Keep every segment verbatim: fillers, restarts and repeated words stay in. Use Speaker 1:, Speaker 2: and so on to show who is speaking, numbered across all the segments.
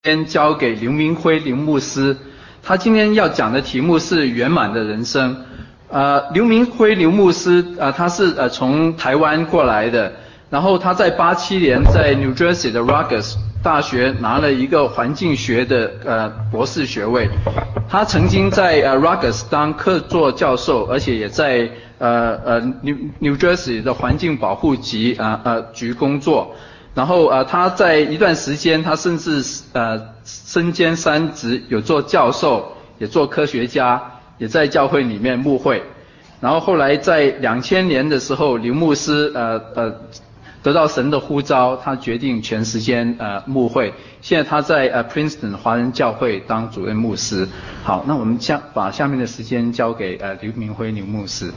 Speaker 1: 先交给刘明辉刘牧师，他今天要讲的题目是圆满的人生。呃，刘明辉刘牧师，呃，他是呃从台湾过来的，然后他在八七年在 New Jersey 的 Rutgers 大学拿了一个环境学的呃博士学位。他曾经在呃 Rutgers 当客座教授，而且也在呃呃 New New Jersey 的环境保护局啊 呃, 呃局工作。然后呃他在一段时间，他甚至呃身兼三职，有做教授，也做科学家，也在教会里面牧会。然后后来在两千年的时候，刘牧师呃呃得到神的呼召，他决定全时间呃牧会。现在他在呃 Princeton 华人教会当主任牧师。好，那我们下把下面的时间交给呃刘明辉刘牧师。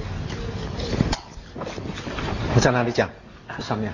Speaker 2: 我在哪里讲？上面。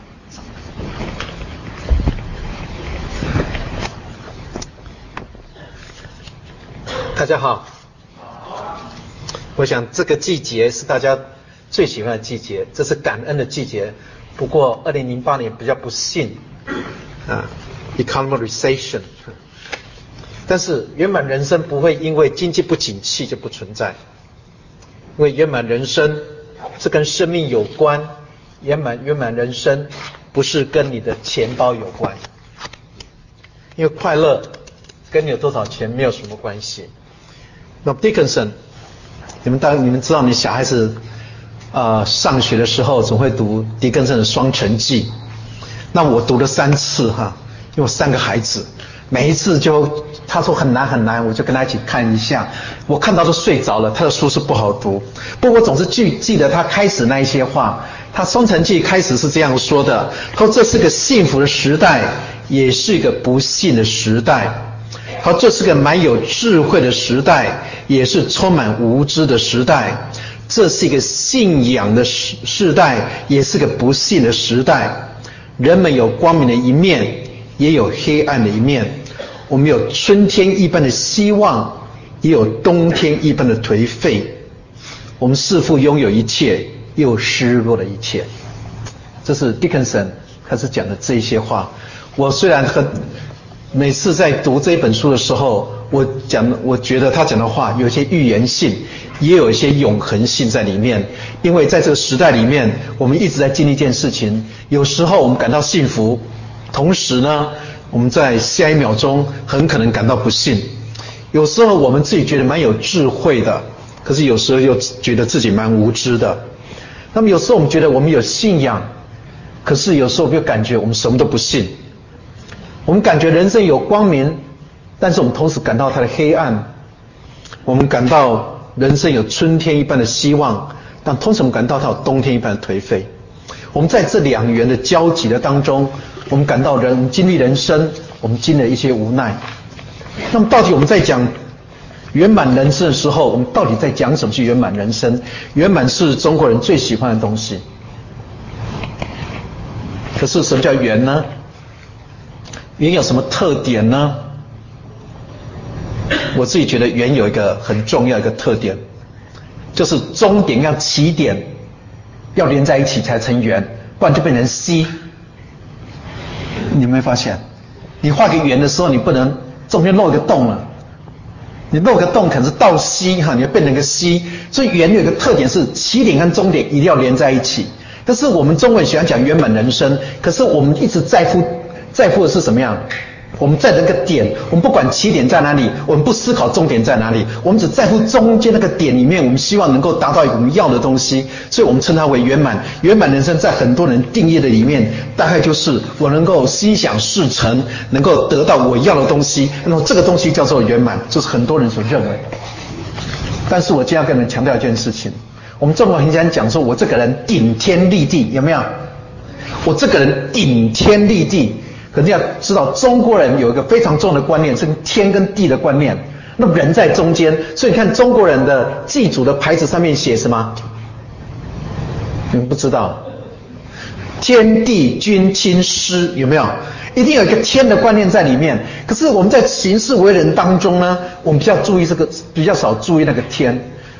Speaker 2: 大家好，我想这个季节是大家最喜欢的季节，这是感恩的季节。不过二零零八年比较不幸啊 ，economic recession。但是圆满人生不会因为经济不景气就不存在，因为圆满人生是跟生命有关，圆满圆满人生不是跟你的钱包有关，因为快乐跟你有多少钱没有什么关系。那 Dickinson， 你们当你们知道，你小孩子呃上学的时候总会读狄更森的《双城记》，那我读了三次哈，因为我三个孩子，每一次就他说很难很难，我就跟他一起看一下，我看到都睡着了。他的书是不好读，不过我总是记记得他开始那一些话。他《双城记》开始是这样说的：他说这是个幸福的时代，也是一个不幸的时代。好，这是个蛮有智慧的时代，也是充满无知的时代。这是一个信仰的时时代，也是个不幸的时代。人们有光明的一面，也有黑暗的一面。我们有春天一般的希望，也有冬天一般的颓废。我们似乎拥有一切，又失落了一切。这是 Dickinson 开始讲的这些话。我虽然很每次在读这本书的时候，我讲，我觉得他讲的话有一些预言性，也有一些永恒性在里面。因为在这个时代里面，我们一直在经历一件事情，有时候我们感到幸福，同时呢，我们在下一秒钟很可能感到不幸。有时候我们自己觉得蛮有智慧的，可是有时候又觉得自己蛮无知的。那么有时候我们觉得我们有信仰，可是有时候又感觉我们什么都不信。我们感觉人生有光明，但是我们同时感到它的黑暗。我们感到人生有春天一般的希望，但同时我们感到它有冬天一般的颓废。我们在这两元的交集的当中，我们感到人，我们经历人生，我们经历了一些无奈。那么到底我们在讲圆满人生的时候，我们到底在讲什么是圆满人生？圆满是中国人最喜欢的东西。可是什么叫圆呢？圆有什么特点呢？我自己觉得圆有一个很重要的一个特点，就是终点要起点要连在一起才成圆，不然就变成 C。 你有没有发现，你画个圆的时候，你不能中间漏一个洞了，你漏个洞可能是倒 C 哈，你要变成个 C。 所以圆有一个特点是起点跟终点一定要连在一起。但是我们中国人喜欢讲圆满人生，可是我们一直在乎在乎的是什么样？我们在那个点，我们不管起点在哪里，我们不思考终点在哪里，我们只在乎中间那个点里面，我们希望能够达到我们要的东西，所以我们称它为圆满。圆满人生在很多人定义的里面，大概就是我能够心想事成，能够得到我要的东西，那么这个东西叫做圆满，就是很多人所认为。但是我今天要跟你们强调一件事情，我们中国很喜欢讲说我这个人顶天立地，有没有？我这个人顶天立地，可是要知道中国人有一个非常重要的观念，是天跟地的观念，那人在中间。所以你看中国人的祭祖的牌子上面写什么？你们不知道？天地君亲师，有没有？一定有一个天的观念在里面。可是我们在行事为人当中呢，我们比较注意这个，比较少注意那个天。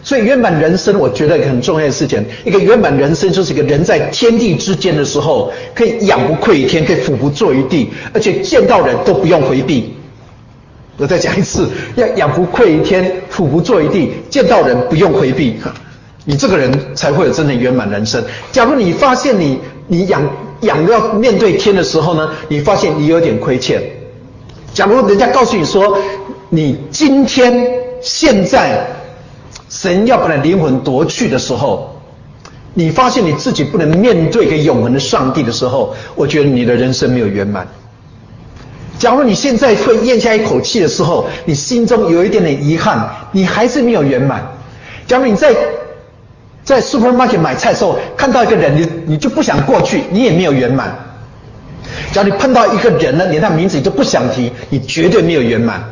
Speaker 2: 所以圆满人生，我觉得一个很重要的事情，一个圆满人生就是一个人在天地之间的时候，可以仰不愧于天，可以俯不作于地，而且见到人都不用回避。我再讲一次，要仰不愧于天，俯不作于地，见到人不用回避，你这个人才会有真正圆满人生。假如你发现你你仰仰要面对天的时候呢，你发现你有点亏欠。假如人家告诉你说，你今天现在神要把你灵魂夺去的时候，你发现你自己不能面对一个永恒的上帝的时候，我觉得你的人生没有圆满。假如你现在会咽下一口气的时候，你心中有一点点遗憾，你还是没有圆满。假如你在在 supermarket 买菜的时候看到一个人，你你就不想过去，你也没有圆满。假如你碰到一个人呢，连他名字你都不想提，你绝对没有圆满。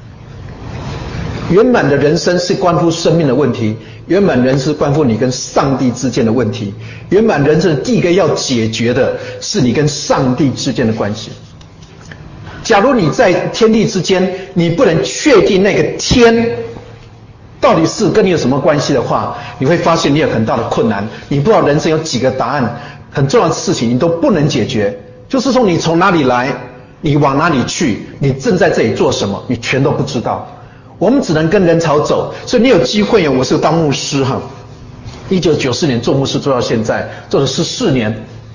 Speaker 2: 圆满的人生是关乎生命的问题，圆满人生关乎你跟上帝之间的问题。圆满人生第一个要解决的是你跟上帝之间的关系。假如你在天地之间，你不能确定那个天到底是跟你有什么关系的话，你会发现你有很大的困难，你不知道人生有几个答案，很重要的事情你都不能解决。就是说你从哪里来，你往哪里去，你正在这里做什么，你全都不知道。我们只能跟人潮走，所以你有机会啊！我是当牧师哈，一九九四年做牧师做到现在，做了十四年。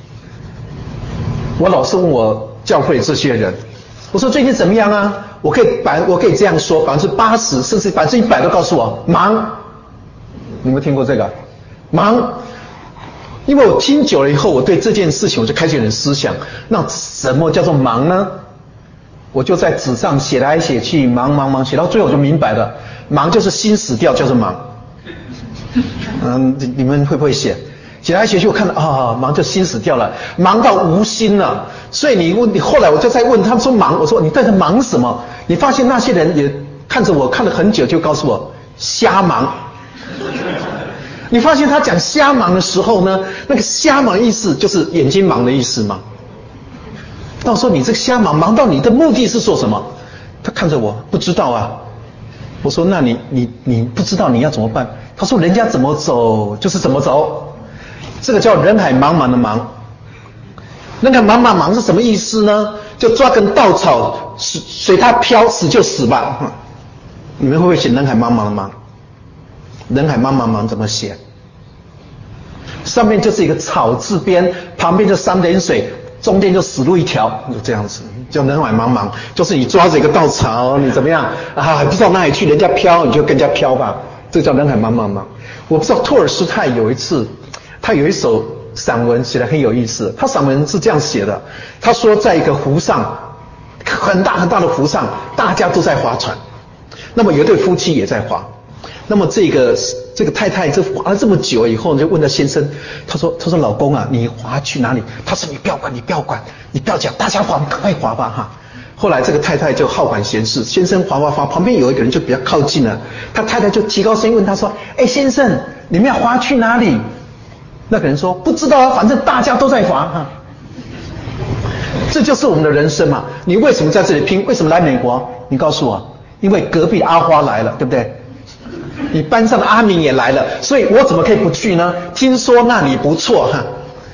Speaker 2: 我老是问我教会这些人，我说最近怎么样啊？我可以百我可以这样说，百分之八十甚至百分之一百都告诉我忙。你有没有听过这个？忙。因为我听久了以后，我对这件事情我就开始有点思想，那什么叫做忙呢？我就在纸上写来写去，忙忙忙，写到最后我就明白了，忙就是心死掉，叫做忙。嗯，你们会不会写？写来写去，我看到啊，忙就心死掉了，忙到无心了。所以你问你，后来我就在问他们说忙，我说你在这忙什么？你发现那些人也看着我看了很久，就告诉我瞎忙。你发现他讲瞎忙的时候呢，那个瞎忙的意思就是眼睛忙的意思吗？那我说你这个瞎忙，忙到你的目的是做什么？他看着我，不知道啊。我说那你你你不知道你要怎么办？他说人家怎么走就是怎么走，这个叫人海茫茫的茫。那个茫茫茫是什么意思呢？就抓根稻草，随随它飘，死就死吧。你们会不会写人海茫茫的茫？人海茫茫茫怎么写？上面就是一个草字边，旁边就三点水，中间就死路一条，就这样子，叫人海茫茫。就是你抓着一个稻草，你怎么样啊？不知道哪里去，人家飘，你就跟人家飘吧。这叫人海茫茫茫。我不知道托尔斯泰有一次，他有一首散文写得很有意思。他散文是这样写的，他说在一个湖上，很大很大的湖上，大家都在划船，那么有一对夫妻也在划。那么这个这个太太这划了这么久以后，就问他先生，他说他说老公啊，你划去哪里？他说你不要管，你不要管，你不要讲，大家划，赶快划吧哈。后来这个太太就好管闲事，先生划划划，旁边有一个人就比较靠近了，他太太就提高声音问他说，哎先生，你们要划去哪里？那个人说不知道啊，反正大家都在划哈。这就是我们的人生嘛。你为什么在这里拼？为什么来美国？你告诉我，因为隔壁阿花来了，对不对？你班上的阿明也来了，所以我怎么可以不去呢？听说那里不错哈，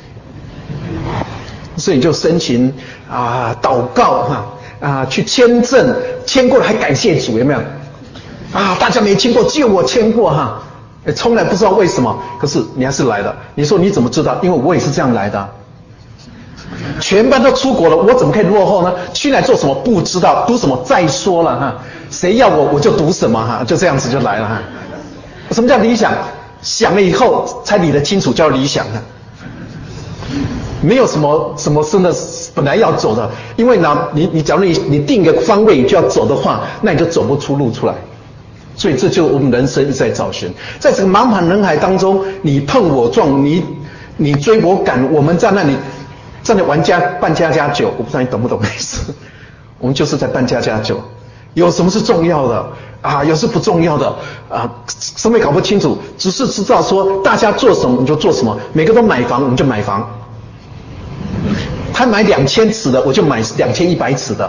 Speaker 2: 所以你就申请啊祷告哈啊去签证，签过了还感谢主，有没有？啊，大家没签过，只有我签过哈，从来不知道为什么，可是你还是来了。你说你怎么知道？因为我也是这样来的啊。全班都出国了，我怎么可以落后呢？去来做什么不知道，读什么再说了哈，谁要我我就读什么哈，就这样子就来了哈。什么叫理想？想了以后才理得清楚，叫理想的。没有什么什么真的本来要走的，因为呢，你你假如你你定个方位你就要走的话，那你就走不出路出来。所以这就是我们人生一直在找寻，在这个茫茫人海当中，你碰我撞，你你追我赶，我们在那里在那玩家扮家家酒，我不知道你懂不懂意思？我们就是在扮家家酒。有什么是重要的啊？有什么不重要的啊？什么也搞不清楚，只是知道说大家做什么我们就做什么，每个都买房我们就买房。他买两千尺的，我就买两千一百尺的。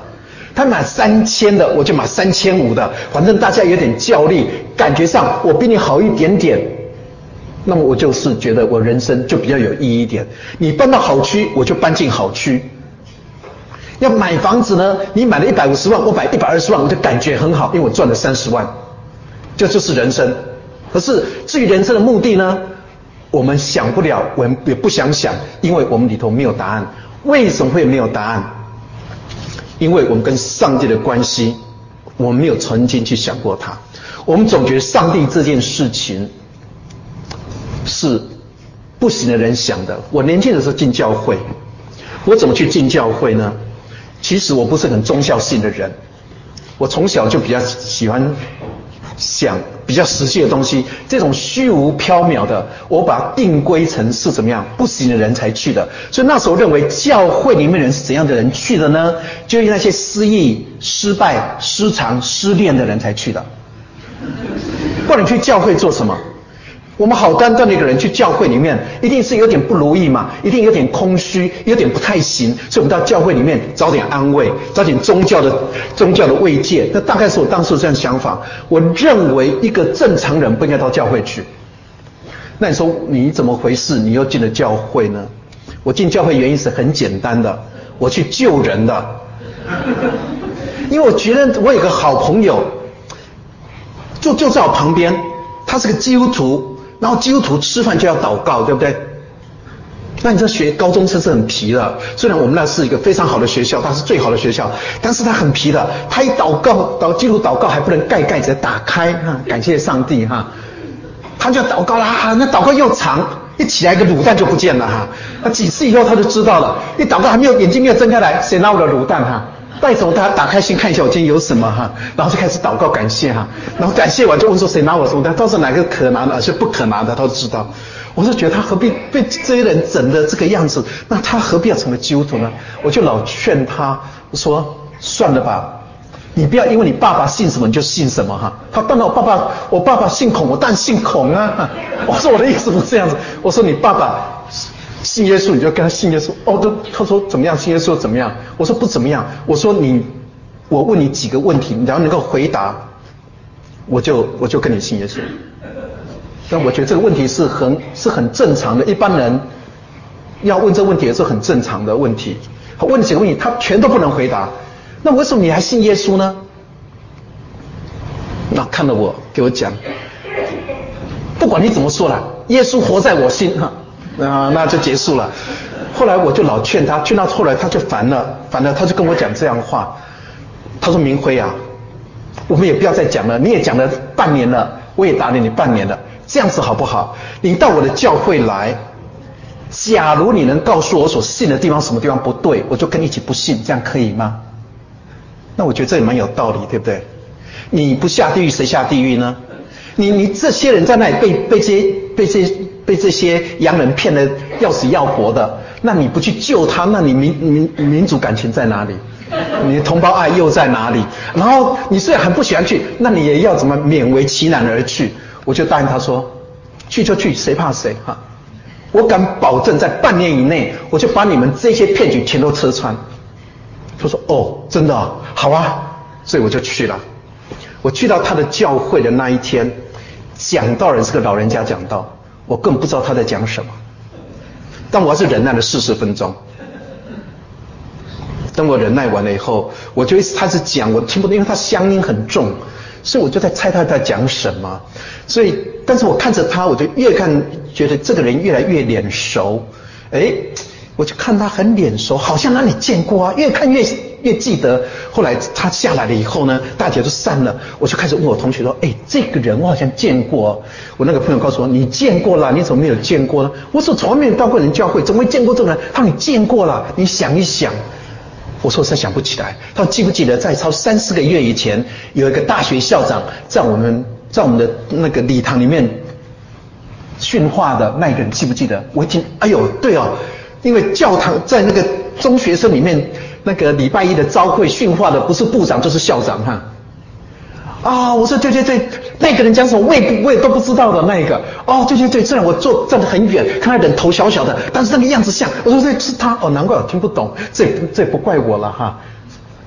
Speaker 2: 他买三千的，我就买三千五的，反正大家有点较力，感觉上我比你好一点点，那么我就是觉得我人生就比较有意义一点。你搬到好区，我就搬进好区。要买房子呢，你买了一百五十万，我买一百二十万，我就感觉很好，因为我赚了三十万，这就是人生。可是至于人生的目的呢，我们想不了，我们也不想想，因为我们里头没有答案。为什么会没有答案？因为我们跟上帝的关系，我们没有曾经去想过它。我们总觉得上帝这件事情是不行的人想的。我年轻的时候进教会，我怎么去进教会呢？其实我不是很宗教性的人，我从小就比较喜欢想比较实际的东西，这种虚无缥缈的，我把它定归成是怎么样不行的人才去的。所以那时候认为教会里面人是怎样的人去的呢？就是那些失意、失败、失常、失恋的人才去的。不然你去教会做什么？我们好端端的一个人去教会里面，一定是有点不如意嘛，一定有点空虚，有点不太行，所以我们到教会里面找点安慰，找点宗教的宗教的慰藉。那大概是我当时这样想法。我认为一个正常人不应该到教会去。那你说你怎么回事？你又进了教会呢？我进教会原因是很简单的，我去救人的。因为我觉得我有个好朋友，就就在我旁边，他是个基督徒。然后基督徒吃饭就要祷告，对不对？那你这学高中生是很皮的，虽然我们那是一个非常好的学校，它是最好的学校，但是他很皮的。他一祷告，祷基督祷告还不能盖盖子打开哈，感谢上帝哈。他就祷告啦，那祷告又长，一起来一个卤蛋就不见了哈。那几次以后他就知道了，一祷告还没有眼睛没有睁开来，谁拿我的卤蛋哈？带走他打开心看一下我今天有什么哈，然后就开始祷告感谢哈，然后感谢完就问说谁拿我什么的，到时候哪个可拿的，而且不可拿的他都知道。我就觉得他何必被这些人整的这个样子，那他何必要成为基督徒呢？我就老劝他，我说算了吧，你不要因为你爸爸信什么你就信什么哈。他当然我爸爸我爸爸姓孔，我当然姓孔啊。我说我的意思不是这样子，我说你爸爸信耶稣你就跟他信耶稣哦，都他说怎么样信耶稣怎么样？我说不怎么样。我说你，我问你几个问题，你只要能够回答，我就我就跟你信耶稣。但我觉得这个问题是很是很正常的，一般人要问这个问题也是很正常的问题。问几个问题他全都不能回答，那为什么你还信耶稣呢？那看了我给我讲，不管你怎么说了，耶稣活在我心哈。啊，那就结束了。后来我就老劝他，劝到后来他就烦了，烦了他就跟我讲这样的话。他说明辉啊，我们也不要再讲了，你也讲了半年了，我也打了你半年了，这样子好不好？你到我的教会来，假如你能告诉我所信的地方什么地方不对，我就跟你一起不信，这样可以吗？那我觉得这也蛮有道理，对不对？你不下地狱谁下地狱呢？你你这些人在那里被被这些被这些被这些洋人骗得要死要活的，那你不去救他，那你民民民族感情在哪里？你的同胞爱又在哪里？然后你虽然很不喜欢去，那你也要怎么勉为其难而去？我就答应他说，去就去，谁怕谁哈！我敢保证，在半年以内，我就把你们这些骗局全都戳穿。他说哦，真的哦，好啊，所以我就去了。我去到他的教会的那一天，讲道人是个老人家讲道，我根本不知道他在讲什么，但我还是忍耐了四十分钟。等我忍耐完了以后，我就一直开始讲，我听不懂，因为他乡音很重，所以我就在猜他在讲什么。所以，但是我看着他，我就越看觉得这个人越来越脸熟。哎，我就看他很脸熟，好像哪里见过啊，越看越越记得。后来他下来了以后呢，大家都散了，我就开始问我同学说，哎，这个人我好像见过。我那个朋友告诉我，你见过了，你怎么没有见过呢？我说从来没有到过人教会，怎么会见过这个人？他说你见过了，你想一想。我说我实在想不起来。他说记不记得在超三四个月以前，有一个大学校长在我们在我们的那个礼堂里面训话的那个人，记不记得？我一听，哎呦，对哦，因为教堂在那个中学生里面，那个礼拜一的朝会训话的不是部长就是校长哈。啊、哦，我说对对对，那个人讲什么我也不我也都不知道的那一个。哦，对对对，虽然我坐站得很远，看他人头小小的，但是那个样子像。我说这是他，哦，难怪我听不懂，这这不怪我了哈。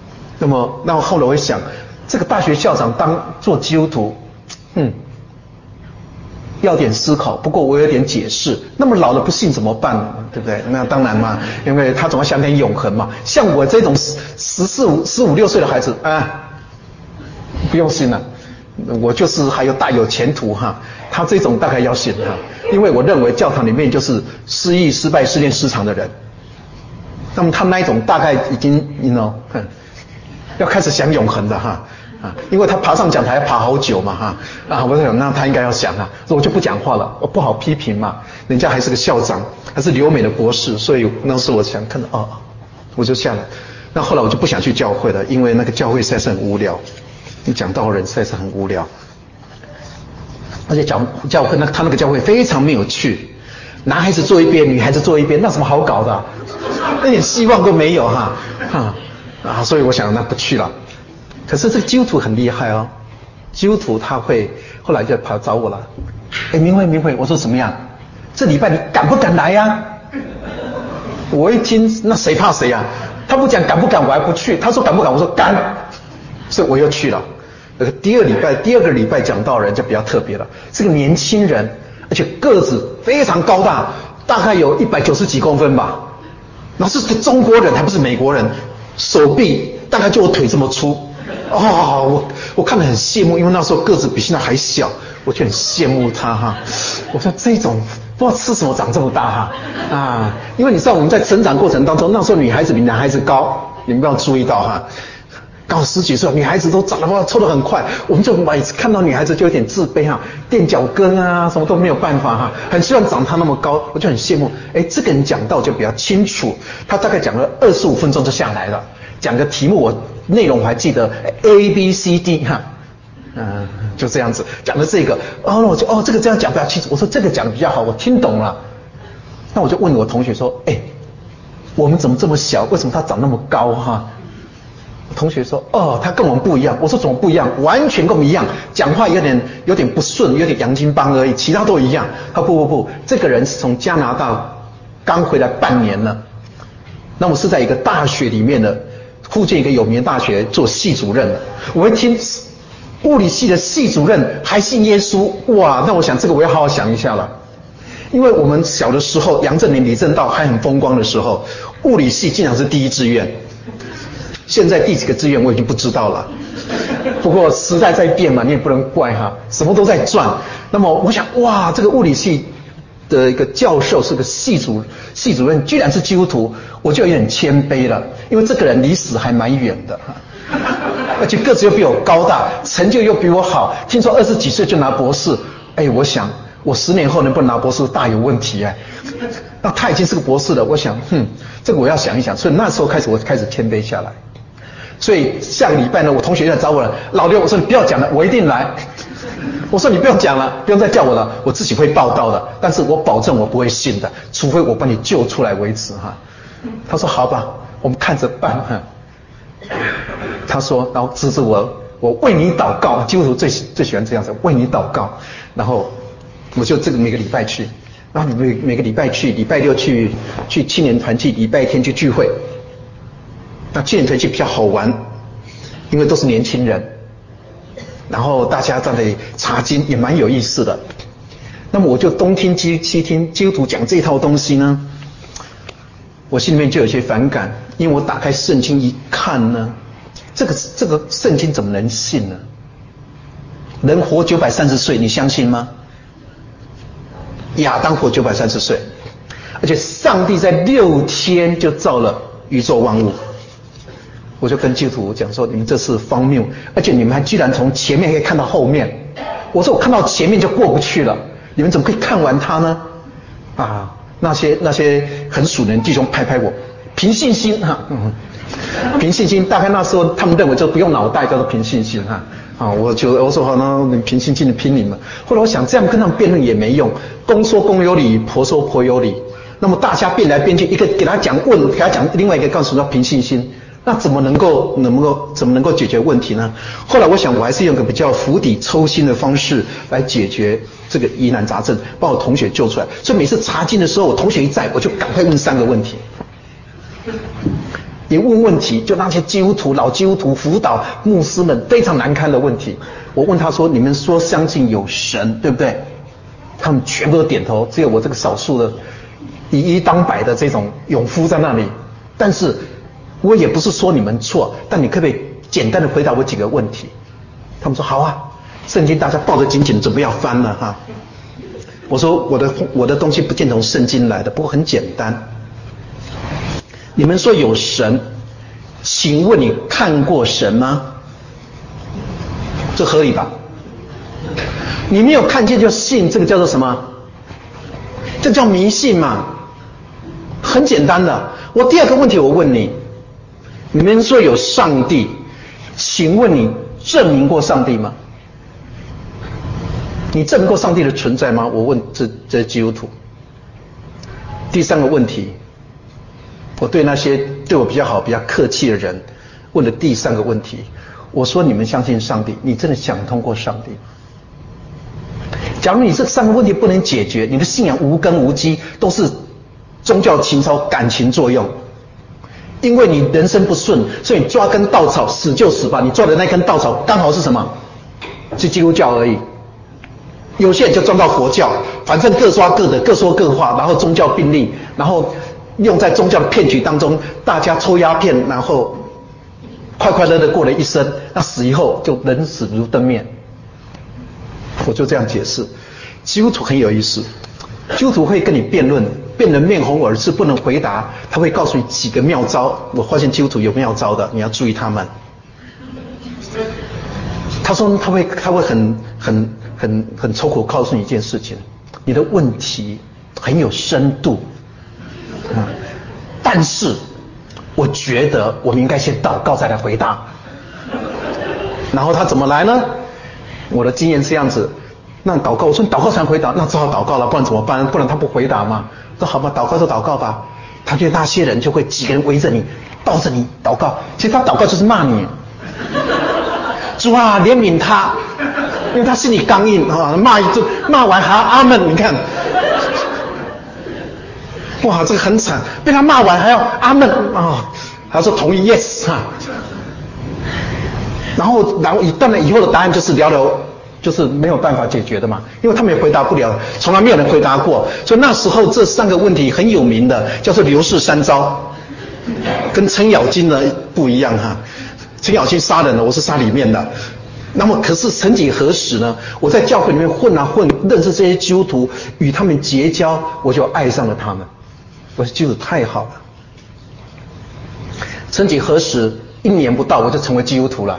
Speaker 2: 那么，那后来我想，这个大学校长当做基督徒，嗯，要点思考。不过我有点解释，那么老了不信怎么办呢？对不对？那当然嘛，因为他总要想点永恒嘛。像我这种十十四五、十五六岁的孩子啊，不用信了，我就是还有大有前途哈。他这种大概要信哈，因为我认为教堂里面就是失忆、失败、失恋、失常的人。那么他那一种大概已经 you know 要开始想永恒的哈啊，因为他爬上讲台爬好久嘛哈啊，我想那他应该要想啊，所以我就不讲话了，我不好批评嘛，人家还是个校长，还是留美的博士，所以那时候我想看到哦，我就下来。那后来我就不想去教会了，因为那个教会实在是很无聊，你讲道的人实在是很无聊，而且讲教会那他那个教会非常没有趣。男孩子坐一边，女孩子坐一边，那什么好搞的、啊？那点希望都没有哈，哈啊！所以我想那不去了。可是这个基督徒很厉害哦，基督徒他会后来就跑找我了。哎，明慧明慧，我说怎么样？这礼拜你敢不敢来呀、啊？我一听，那谁怕谁啊？他不讲敢不敢，我还不去。他说敢不敢，我说敢，所以我又去了。那个第二礼拜，第二个礼拜讲道人就比较特别了，是个年轻人。而且个子非常高大，大概有一百九十几公分吧。然后是个中国人，还不是美国人，手臂大概就我腿这么粗。哦，我我看得很羡慕，因为那时候个子比现在还小，我就很羡慕他哈。我说这种不知道吃什么长这么大哈啊！因为你知道我们在成长过程当中，那时候女孩子比男孩子高，你们不要注意到哈。刚好十几岁，女孩子都长得哇，抽得很快，我们就每次看到女孩子就有点自卑哈，垫脚跟啊，什么都没有办法哈，很希望长她那么高，我就很羡慕。哎，这个人讲道就比较清楚，他大概讲了二十五分钟就下来了，讲个题目我内容我还记得 A B C D 哈，嗯，就这样子讲的这个，哦，我就哦这个这样讲比较清楚，我说这个讲的比较好，我听懂了。那我就问我同学说，哎，我们怎么这么小？为什么他长那么高哈？同学说：“哦，他跟我们不一样。”我说：“怎么不一样？完全跟我们一样，讲话有点有点不顺，有点洋泾浜而已，其他都一样。”他不不不，这个人是从加拿大刚回来半年了，那我是在一个大学里面的附近一个有名的大学做系主任的。我一听物理系的系主任还信耶稣，哇！那我想这个我要好好想一下了，因为我们小的时候，杨振宁、李政道还很风光的时候，物理系竟然是第一志愿。现在第几个志愿我已经不知道了，不过时代在变嘛，你也不能怪哈，什么都在转。那么我想，哇，这个物理系的一个教授是个系主系主任，居然是基督徒，我就有点谦卑了，因为这个人离死还蛮远的，而且个子又比我高大，成就又比我好，听说二十几岁就拿博士，哎，我想我十年后能不能拿博士大有问题哎。那他已经是个博士了，我想，哼，这个我要想一想。所以那时候开始，我开始谦卑下来。所以下个礼拜呢，我同学要找我了，老刘，我说你不要讲了，我一定来。我说你不用讲了，不用再叫我了，我自己会报道的，但是我保证我不会信的，除非我把你救出来为止哈。他说好吧，我们看着办哈。他说，然后指着我，我为你祷告，基督徒最最喜欢这样子，为你祷告。然后我就这个每个礼拜去。然后每每个礼拜去，礼拜六去去青年团契，礼拜天去聚会。那青年团契比较好玩，因为都是年轻人，然后大家在那里查经也蛮有意思的。那么我就东听西西听基督徒讲这套东西呢，我心里面就有些反感，因为我打开圣经一看呢，这个这个圣经怎么能信呢？人活九百三十岁，你相信吗？亚当活九百三十岁，而且上帝在六天就造了宇宙万物。我就跟基督徒讲说，你们这是荒谬，而且你们还居然从前面可以看到后面。我说我看到前面就过不去了，你们怎么可以看完它呢？啊，那些那些很属灵弟兄拍拍我，凭信心哈、啊嗯，凭信心。大概那时候他们认为就不用脑袋叫做凭信心哈。啊，我就我说好，那你凭信心的拼你们。后来我想这样跟他们辩论也没用，公说公有理，婆说婆有理。那么大家辩来辩去，一个给他讲问，给他讲另外一个告诉他凭信心，那怎么能够能够怎么能够解决问题呢？后来我想我还是用个比较釜底抽薪的方式来解决这个疑难杂症，把我同学救出来。所以每次查经的时候，我同学一在，我就赶快问三个问题。 你问问题，就那些基督徒、老基督徒辅导牧师们非常难堪的问题。我问他说：“你们说相信有神，对不对？”他们全部都点头，只有我这个少数的以一当百的这种勇夫在那里。但是我也不是说你们错，但你可不可以简单的回答我几个问题？他们说好啊，圣经大家抱得紧紧，准备要翻了哈。我说我的我的东西不见从圣经来的，不过很简单。你们说有神，请问你看过神吗？这合理吧？你没有看见就信，这个叫做什么？这叫迷信嘛？很简单的。我第二个问题我问你，你们说有上帝，请问你证明过上帝吗？你证明过上帝的存在吗？我问这这基督徒。第三个问题，我对那些对我比较好、比较客气的人问的第三个问题，我说你们相信上帝，你真的想通过上帝吗？假如你这三个问题不能解决，你的信仰无根无基，都是宗教情操、感情作用。因为你人生不顺，所以你抓根稻草，死就死吧。你抓的那根稻草刚好是什么？是基督教而已。有些人就钻到佛教，反正各抓各的，各说各话，然后宗教并立，然后用在宗教的骗局当中，大家抽鸦片，然后快快乐乐过了一生，那死以后就人死如灯灭。我就这样解释。基督徒很有意思，基督徒会跟你辩论，辩得面红耳赤，不能回答，他会告诉你几个妙招。我发现基督徒有妙招的，你要注意他们。他说他会他会很很很很抽口告诉你一件事情，你的问题很有深度，啊，但是我觉得我们应该先祷告再来回答。然后他怎么来呢？我的经验是这样子，那祷告，我说你祷告才回答，那只好祷告了，不然怎么办？不然他不回答嘛。说好吧，祷告就祷告吧。他觉得那些人就会几个人围着你，抱着你祷告。其实他祷告就是骂你，主啊怜悯他，因为他心里刚硬啊，骂一顿，骂完还要阿门，你看，哇，这个很惨，被他骂完还要阿门啊，他说同意 yes 哈。然后，然后当然以后的答案就是聊聊，就是没有办法解决的嘛，因为他们也回答不了，从来没有人回答过。所以那时候这三个问题很有名的，叫做刘氏三招，跟程咬金呢不一样哈。程咬金杀人了，我是杀里面的。那么可是曾几何时呢？我在教会里面混啊混，认识这些基督徒，与他们结交，我就爱上了他们。我说基督徒太好了。曾几何时，一年不到我就成为基督徒了。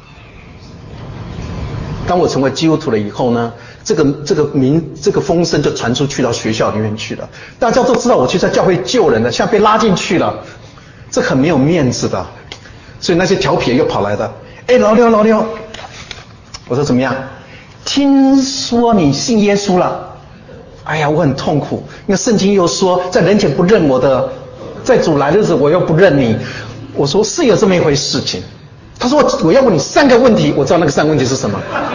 Speaker 2: 当我成为基督徒了以后呢，这个这个名这个风声就传出去到学校里面去了，大家都知道我去在教会救人了，现在被拉进去了，这很没有面子的。所以那些调皮又跑来的，哎，老刘老刘，我说怎么样？听说你信耶稣了？哎呀，我很痛苦，因为圣经又说，在人前不认我的，在主来的日子我又不认你。我说是有这么一回事情。他说我要问你三个问题，我知道那个三个问题是什么。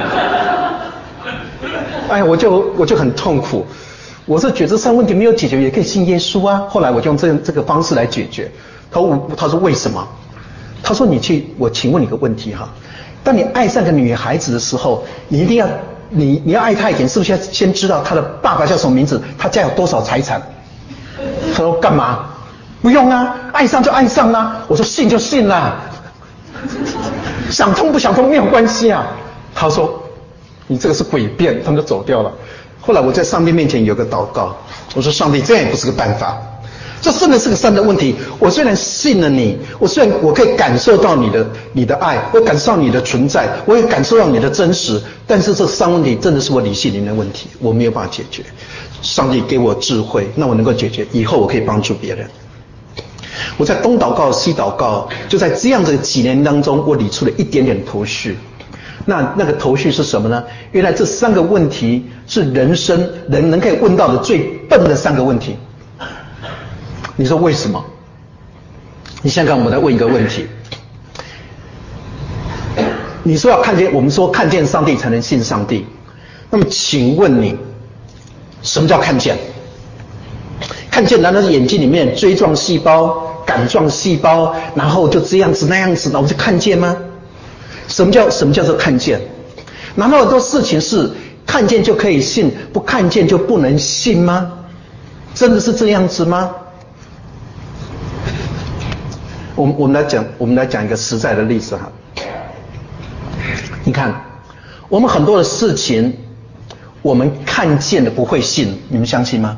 Speaker 2: 哎，我就我就很痛苦。我是觉得这三个问题没有解决，也可以信耶稣啊。后来我就用这这个方式来解决。他说他说为什么？他说你去，我请问你个问题哈。当你爱上个女孩子的时候，你一定要你你要爱她一点，是不是要先知道她的爸爸叫什么名字，她家有多少财产？他说干嘛？不用啊，爱上就爱上啦。我说信就信啦。想通不想通没有关系啊。他说你这个是诡辩，他们就走掉了。后来我在上帝面前有个祷告，我说上帝这样也不是个办法，这真的是个三的问题。我虽然信了你，我虽然我可以感受到你的你的爱，我感受到你的存在，我也感受到你的真实，但是这三问题真的是我理性灵的问题，我没有办法解决。上帝给我智慧，那我能够解决，以后我可以帮助别人。我在东祷告西祷告，就在这样的几年当中，我理出了一点点头绪。那那个头绪是什么呢？原来这三个问题是人生人能可以问到的最笨的三个问题。你说为什么？你想想看，我们来问一个问题。你说要看见，我们说看见上帝才能信上帝。那么请问你，什么叫看见？看见难道是眼睛里面锥状细胞
Speaker 3: 杆状细胞，然后就这样子那样子，然后就看见吗？什么叫什么叫做看见？难道很多事情是看见就可以信，不看见就不能信吗？真的是这样子吗？我们我们来讲，我们来讲一个实在的例子哈。你看，我们很多的事情，我们看见的不会信，你们相信吗？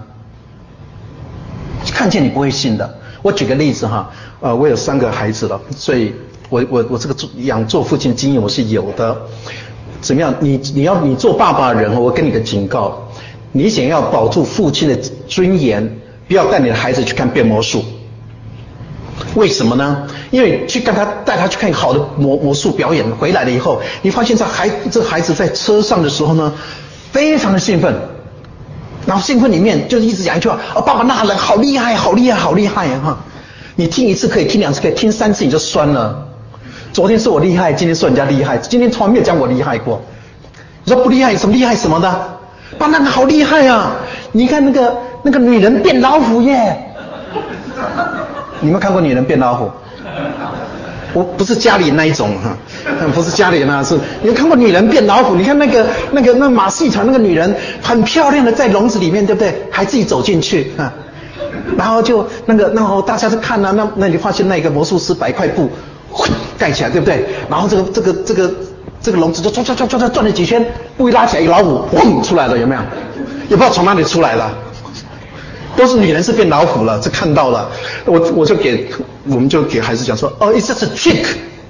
Speaker 3: 看见你不会信的。我举个例子哈，呃，我有三个孩子了，所以我我我这个养做父亲的经验我是有的。怎么样？你你要你做爸爸的人，我跟你个警告，你想要保住父亲的尊严，不要带你的孩子去看变魔术。为什么呢？因为去跟他带他去看好的魔魔术表演，回来了以后，你发现这孩这孩子在车上的时候呢，非常的兴奋，然后兴奋里面就是一直讲一句话：哦，爸爸那人好厉害，好厉害，好厉害啊！哈，你听一次可以，听两次可以，听三次你就酸了。昨天说我厉害，今天说人家厉害，今天从来没有讲我厉害过。你说不厉害，什么厉害什么的？爸，那个好厉害啊！你看那个那个女人变老虎耶！你们看过女人变老虎？我不是家里那一种哈，不是家里那是。你们看过女人变老虎？你看那个那个那马戏团那个女人很漂亮的在笼子里面，对不对？还自己走进去啊，然后就那个然后大家就看啊，那那你发现那个魔术师把一块布盖起来，对不对？然后这个这个这个这个笼子就转转转转转转了几圈，布一拉起来，一个老虎砰出来了，有没有？也不知道从哪里出来了。都是女人是变老虎了，这看到了，我我就给我们就给孩子讲说，哦 ，it's just a trick。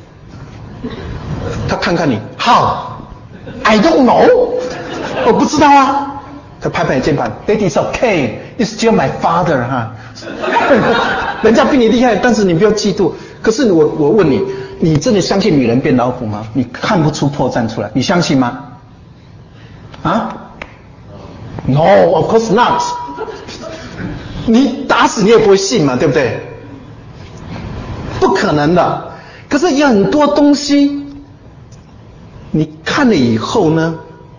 Speaker 3: 他看看你 ，How？ I don't know， 我不知道啊。他拍拍肩膀 ，Daddy is okay， it's still my father 哈。人家比你厉害，但是你不要嫉妒。可是我我问你，你真的相信女人变老虎吗？你看不出破绽出来，你相信吗？啊 ？No，of course not。你打死你也不会信嘛，对不对？不可能的。可是有很多东西，你看了以后呢，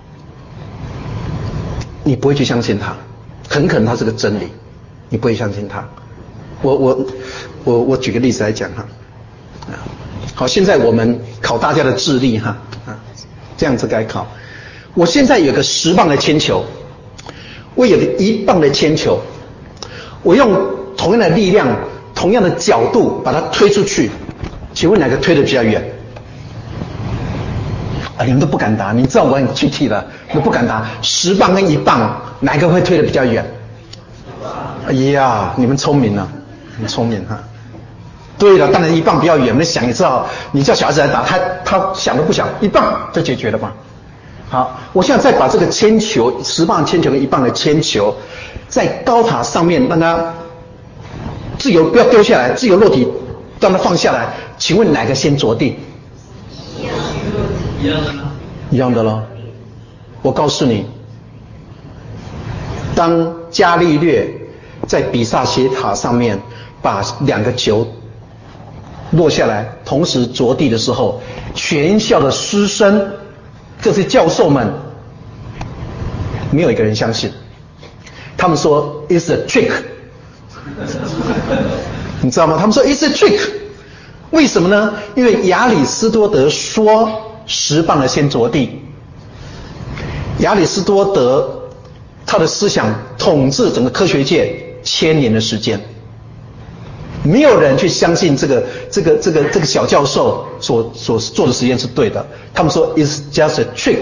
Speaker 3: 你不会去相信它，很可能它是个真理，你不会相信它。我我我我举个例子来讲哈，好，现在我们考大家的智力哈，啊，这样子该考。我现在有个十磅的铅球，我有个一磅的铅球。我用同样的力量、同样的角度把它推出去，请问哪个推得比较远？啊，你们都不敢答，你知道我很具体的，都不敢答。十磅跟一磅，哪个会推得比较远？哎呀，你们聪明了，很聪明哈。对了，当然一磅比较远，我们想也知道，你叫小孩子来打，他他想都不想，一磅就解决了嘛。好，我现在再把这个铅球，十磅铅球跟一磅的铅球，在高塔上面让它自由不要丢下来，自由落体让它放下来。请问哪个先着地？一样的吗？一样的咯。我告诉你，当伽利略在比萨斜塔上面把两个球落下来，同时着地的时候，全校的师生。这些教授们没有一个人相信，他们说 it's a trick， 你知道吗？他们说 it's a trick， 为什么呢？因为亚里士多德说十磅的先着地，亚里士多德他的思想统治整个科学界千年的时间，没有人去相信这个这个这个这个小教授所所做的实验是对的。他们说 it's just a trick，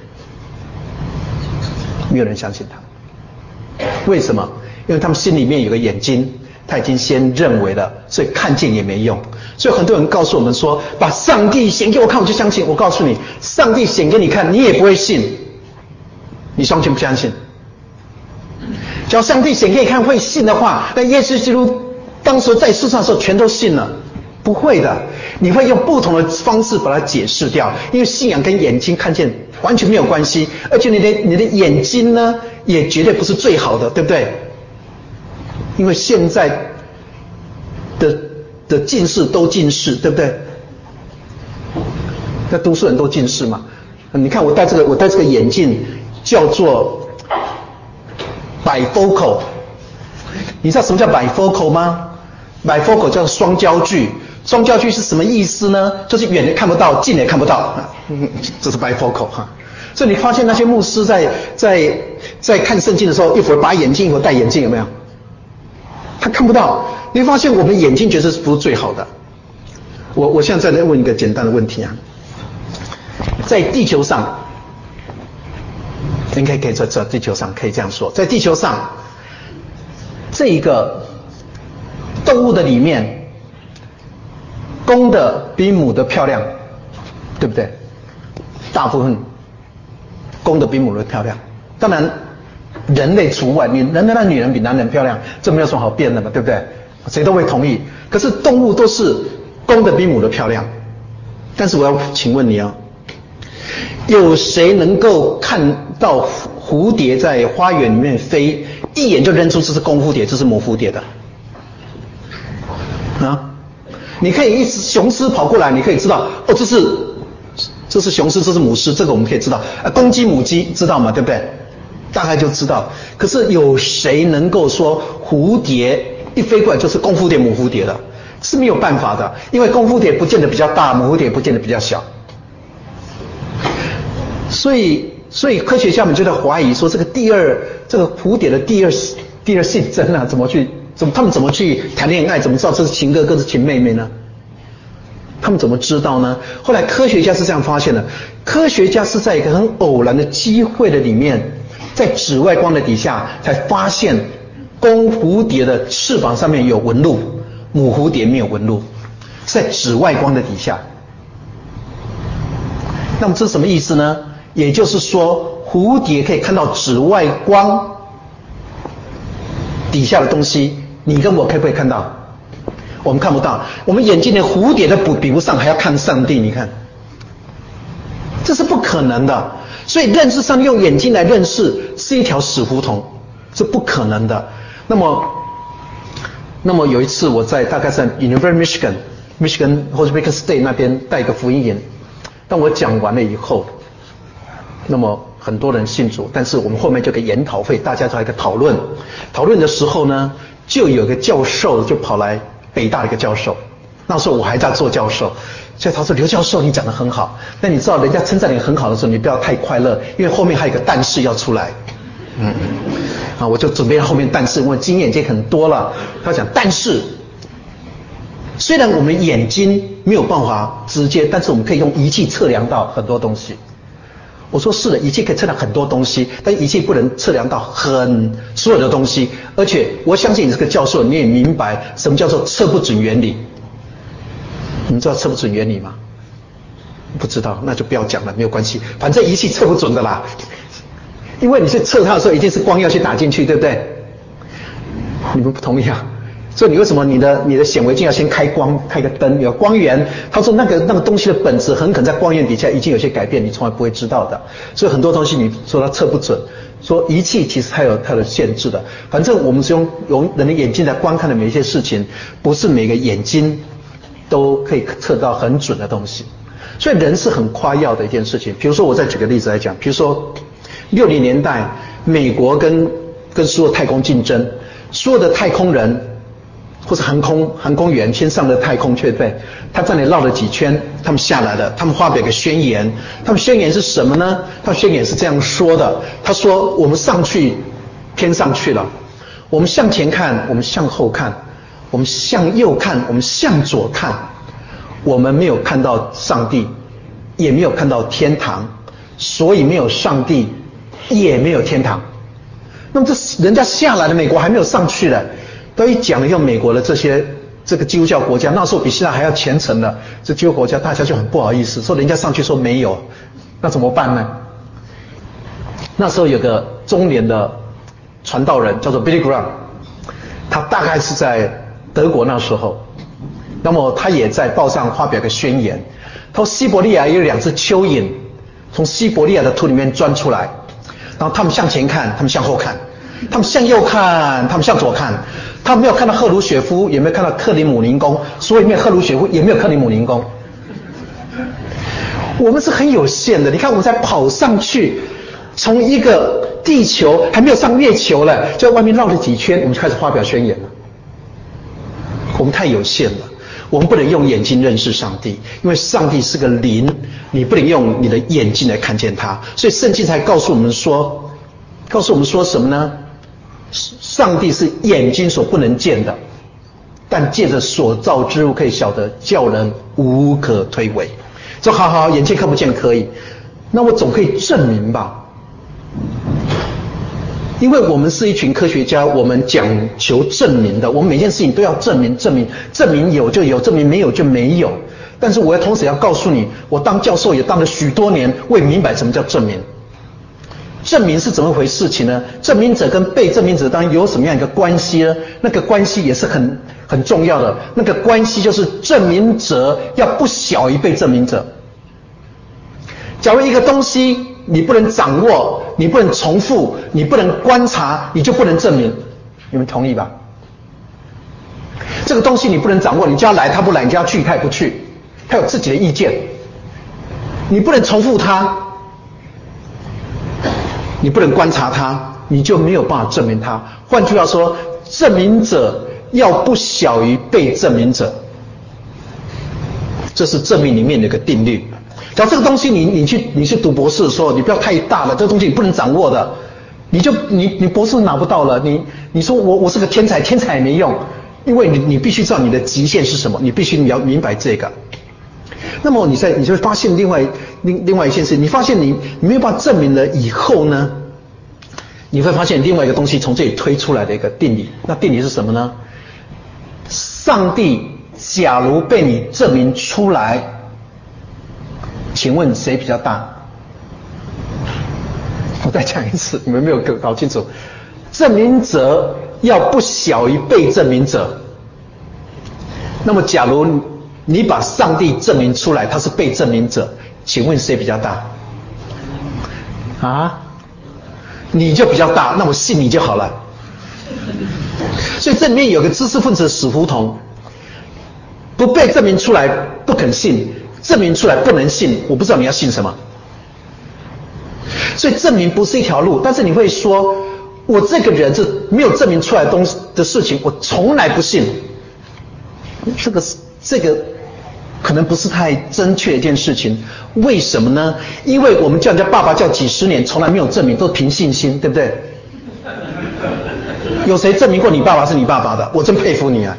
Speaker 3: 没有人相信他。为什么？因为他们心里面有个眼睛，他已经先认为了，所以看见也没用。所以很多人告诉我们说，把上帝显给我看，我就相信。我告诉你，上帝显给你看，你也不会信。你相信不相信？只要上帝显给你看会信的话，那耶稣基督当时在世上的时候全都信了。不会的，你会用不同的方式把它解释掉，因为信仰跟眼睛看见完全没有关系，而且你的你的眼睛呢，也绝对不是最好的，对不对？因为现在的的近视都近视，对不对？那多数人都近视嘛。你看我戴这个，我戴这个眼镜叫做 bifocal， 你知道什么叫 bifocal 吗？ bifocal 叫双焦距。双焦距是什么意思呢？就是远的看不到，近的也看不到，嗯，这是 bifocal 哈。所以你发现那些牧师在在在看圣经的时候，一会儿拔眼镜，一会儿戴眼镜，有没有？他看不到。你会发现我们眼睛觉得是不是最好的？我我现在再来问一个简单的问题啊，在地球上，应该可以在这地球上可以这样说，在地球上，这一个动物的里面。公的比母的漂亮，对不对？大部分公的比母的漂亮，当然人类除外。你人类那女人比男人漂亮，这没有什么好辩的嘛，对不对？谁都会同意。可是动物都是公的比母的漂亮。但是我要请问你啊，有谁能够看到蝴蝶在花园里面飞，一眼就认出这是公蝴蝶，这是母蝴蝶的？啊？你可以一只雄狮跑过来，你可以知道哦，这是这是雄狮，这是母狮，这个我们可以知道。啊，公鸡母鸡知道吗？对不对？大概就知道。可是有谁能够说蝴蝶一飞过来就是公蝴蝶母蝴蝶的？是没有办法的，因为公蝴蝶不见得比较大，母蝴蝶不见得比较小。所以，所以科学家们就在怀疑说，这个第二这个蝴蝶的第二第二性征啊，怎么去？怎么他们怎么去谈恋爱？怎么知道这是情哥哥是情妹妹呢？他们怎么知道呢？后来科学家是这样发现的：科学家是在一个很偶然的机会的里面，在紫外光的底下才发现公蝴蝶的翅膀上面有纹路，母蝴蝶没有纹路，是在紫外光的底下。那么这是什么意思呢？也就是说，蝴蝶可以看到紫外光底下的东西。你跟我可不可以看到？我们看不到。我们眼睛连蝴蝶都比不上，还要看上帝，你看，这是不可能的。所以认识上帝用眼睛来认识是一条死胡同，是不可能的。那么，那么有一次我在大概在 University Michigan Michigan 或者 Michigan State 那边带一个福音营，当我讲完了以后，那么很多人信主，但是我们后面就给研讨会，大家做一个讨论。讨论的时候呢，就有个教授就跑来，北大的一个教授，那时候我还在做教授，所以他说：“刘教授，你讲得很好。那你知道人家称赞你很好的时候，你不要太快乐，因为后面还有一个但是要出来。”嗯，啊，我就准备后面但是，我经验已经很多了。他讲，但是虽然我们眼睛没有办法直接，但是我们可以用仪器测量到很多东西。我说是的，仪器可以测量很多东西，但仪器不能测量到很所有的东西。而且我相信你这个教授，你也明白什么叫做测不准原理。你们知道测不准原理吗？不知道，那就不要讲了，没有关系，反正仪器测不准的啦。因为你去测它的时候，一定是光要去打进去，对不对？你们不同意啊？所以你为什么你的你的显微镜要先开光，开个灯，有光源？他说那个那个东西的本质很可能在光源底下已经有些改变，你从来不会知道的。所以很多东西你说它测不准，说仪器其实它有它的限制的。反正我们是用用人的眼睛来观看的每一些事情，不是每个眼睛都可以测到很准的东西。所以人是很夸耀的一件事情。比如说我再举个例子来讲，比如说六零年代美国跟跟所有太空竞争，所有的太空人或是航空航空员先上了太空，对不对？他在那里绕了几圈，他们下来了，他们发表一个宣言。他们宣言是什么呢？他们宣言是这样说的：他说，我们上去天上去了，我们向前看，我们向后看，我们向右看，我们向左看，我们没有看到上帝，也没有看到天堂，所以没有上帝，也没有天堂。那么这人家下来了，美国还没有上去了。都一讲用美国的这些这个基督教国家，那时候比现在还要虔诚的这基督国家，大家就很不好意思，说人家上去说没有，那怎么办呢？那时候有个中年的传道人叫做 Billy Graham， 他大概是在德国那时候，那么他也在报上发表个宣言，他说西伯利亚有两只蚯蚓从西伯利亚的土里面钻出来，然后他们向前看，他们向后看，他们向右看，他们向左看，他没有看到赫鲁雪夫，也没有看到克里姆林宫，所以没有赫鲁雪夫，也没有克里姆林宫。我们是很有限的，你看我们才跑上去，从一个地球还没有上月球了，就在外面绕了几圈，我们就开始发表宣言了。我我们太有限了，我们不能用眼睛认识上帝，因为上帝是个灵，你不能用你的眼睛来看见他。所以圣经才告诉我们说，告诉我们说什么呢？上帝是眼睛所不能见的，但借着所造之物可以晓得，叫人无可推诿。说好好，眼睛看不见可以，那我总可以证明吧？因为我们是一群科学家，我们讲求证明的，我们每件事情都要证明，证明，证明有就有，证明没有就没有。但是我要同时要告诉你，我当教授也当了许多年，我也明白什么叫证明。证明是怎么回事情呢？证明者跟被证明者当然有什么样一个关系呢？那个关系也是很很重要的。那个关系就是证明者要不小于被证明者。假如一个东西你不能掌握，你不能重复，你不能观察，你就不能证明。你们同意吧？这个东西你不能掌握，你叫他来他不来，你叫他去他也不去，他有自己的意见。你不能重复他，你不能观察它，你就没有办法证明它。换句话说，证明者要不小于被证明者，这是证明里面的一个定律。假如这个东西你你去你去读博士的时候，你不要太大了，这个东西你不能掌握的，你就你你博士拿不到了。你你说我我是个天才，天才也没用，因为你你必须知道你的极限是什么，你必须你要明白这个。那么你在你就会发现另外另另外一件事，你发现你你没有办法证明了以后呢，你会发现另外一个东西从这里推出来的一个定理。那定理是什么呢？上帝假如被你证明出来，请问谁比较大？我再讲一次，你们没有搞清楚。证明者要不小于被证明者。那么假如你把上帝证明出来，他是被证明者，请问谁比较大？啊？你就比较大，那我信你就好了。所以这里面有个知识分子死胡同，不被证明出来不肯信，证明出来不能信，我不知道你要信什么。所以证明不是一条路，但是你会说，我这个人是没有证明出来的东西的事情，我从来不信。这个这个可能不是太正确的一件事情。为什么呢？因为我们叫人家爸爸叫几十年，从来没有证明，都是凭信心，对不对？有谁证明过你爸爸是你爸爸的？我真佩服你啊！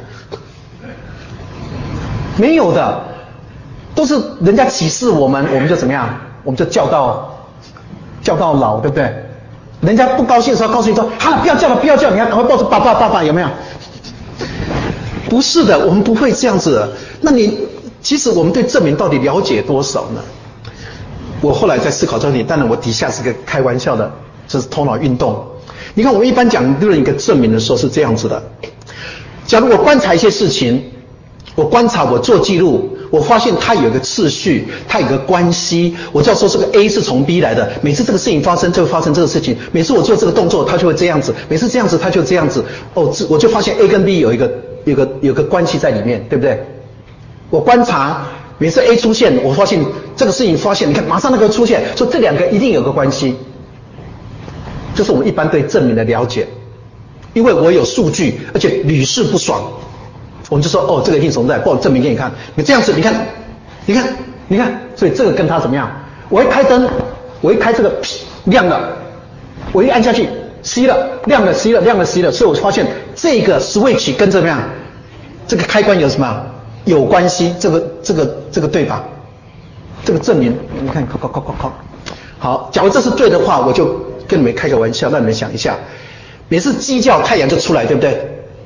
Speaker 3: 没有的，都是人家启示我们，我们就怎么样？我们就叫到叫到老，对不对？人家不高兴的时候告诉你说：“好了，不要叫了，不要叫，你要赶快抱着爸爸爸爸，有没有？”不是的，我们不会这样子的。那你其实我们对证明到底了解多少呢？我后来在思考这个问题，当然我底下是个开玩笑的，这是头脑运动。你看我们一般讲论一个证明的时候是这样子的：假如我观察一些事情，我观察我做记录，我发现它有一个次序，它有一个关系，我就要说这个 A 是从 B 来的，每次这个事情发生就会发生这个事情，每次我做这个动作它就会这样子，每次这样子它就这样子。哦，我就发现 A 跟 B 有一个有个有个关系在里面，对不对？我观察每次 A 出现，我发现这个事情发现，你看马上那个出现，说这两个一定有个关系。这是我们一般对证明的了解，因为我有数据，而且屡试不爽，我们就说哦，这个一定存在，不，我证明给你看。你这样子，你看，你看，你看，所以这个跟它怎么样？我一开灯，我一开这个亮了，我一按下去熄了，亮了熄了，亮了熄了，所以我发现这个 switch 跟怎么样？这个开关有什么？有关系，这个这个这个对吧？这个证明，你看，靠靠靠靠靠。好，假如这是对的话，我就跟你们开个玩笑，让你们想一下，每次鸡叫太阳就出来，对不对？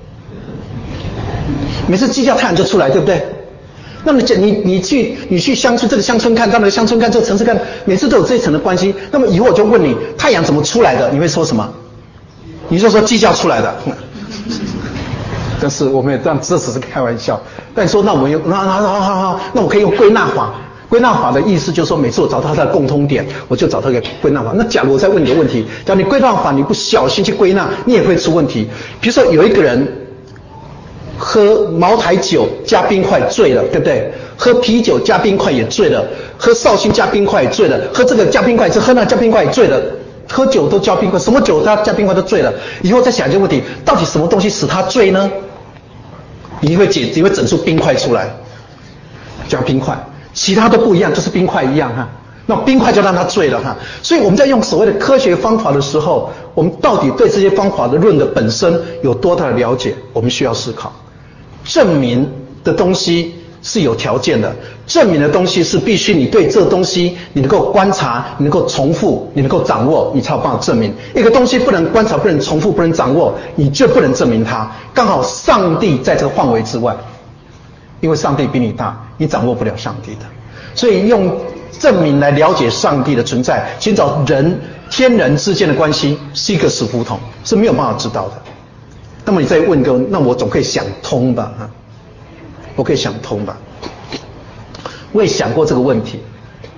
Speaker 3: 每次鸡叫太阳就出来，对不对？那么你你去你去乡村这个乡村看，到那个乡村看，这个城市看，每次都有这一层的关系。那么以后我就问你，太阳怎么出来的？你会说什么？你就说鸡叫出来的。但是我们也这样，这只是开玩笑。但你说那我们用那那那那那我可以用归纳法。归纳法的意思就是说，每次我找到它的共通点，我就找到一个归纳法。那假如我再问你个问题，假如你归纳法你不小心去归纳，你也会出问题。比如说有一个人喝茅台酒加冰块醉了，对不对？喝啤酒加冰块也醉了，喝绍兴加冰块也醉了，喝这个加冰块也是，喝那加冰块也醉了，喝酒都加冰块，什么酒他加冰块都醉了。以后再想一个问题，到底什么东西使他醉呢？ 你会解，你会整出冰块出来，叫冰块，其他都不一样，就是冰块一样哈。那冰块就让它坠了哈。所以我们在用所谓的科学方法的时候，我们到底对这些方法的论的本身有多大的了解？我们需要思考。证明的东西是有条件的，证明的东西是必须你对这个东西你能够观察，你能够重复，你能够掌握，你才有办法证明。一个东西不能观察，不能重复，不能掌握，你就不能证明它。刚好上帝在这个范围之外，因为上帝比你大，你掌握不了上帝的。所以用证明来了解上帝的存在，寻找人天人之间的关系是一个死胡同，是没有办法知道的。那么你再问个，那我总可以想通吧？哈，我可以想通吧？我也想过这个问题。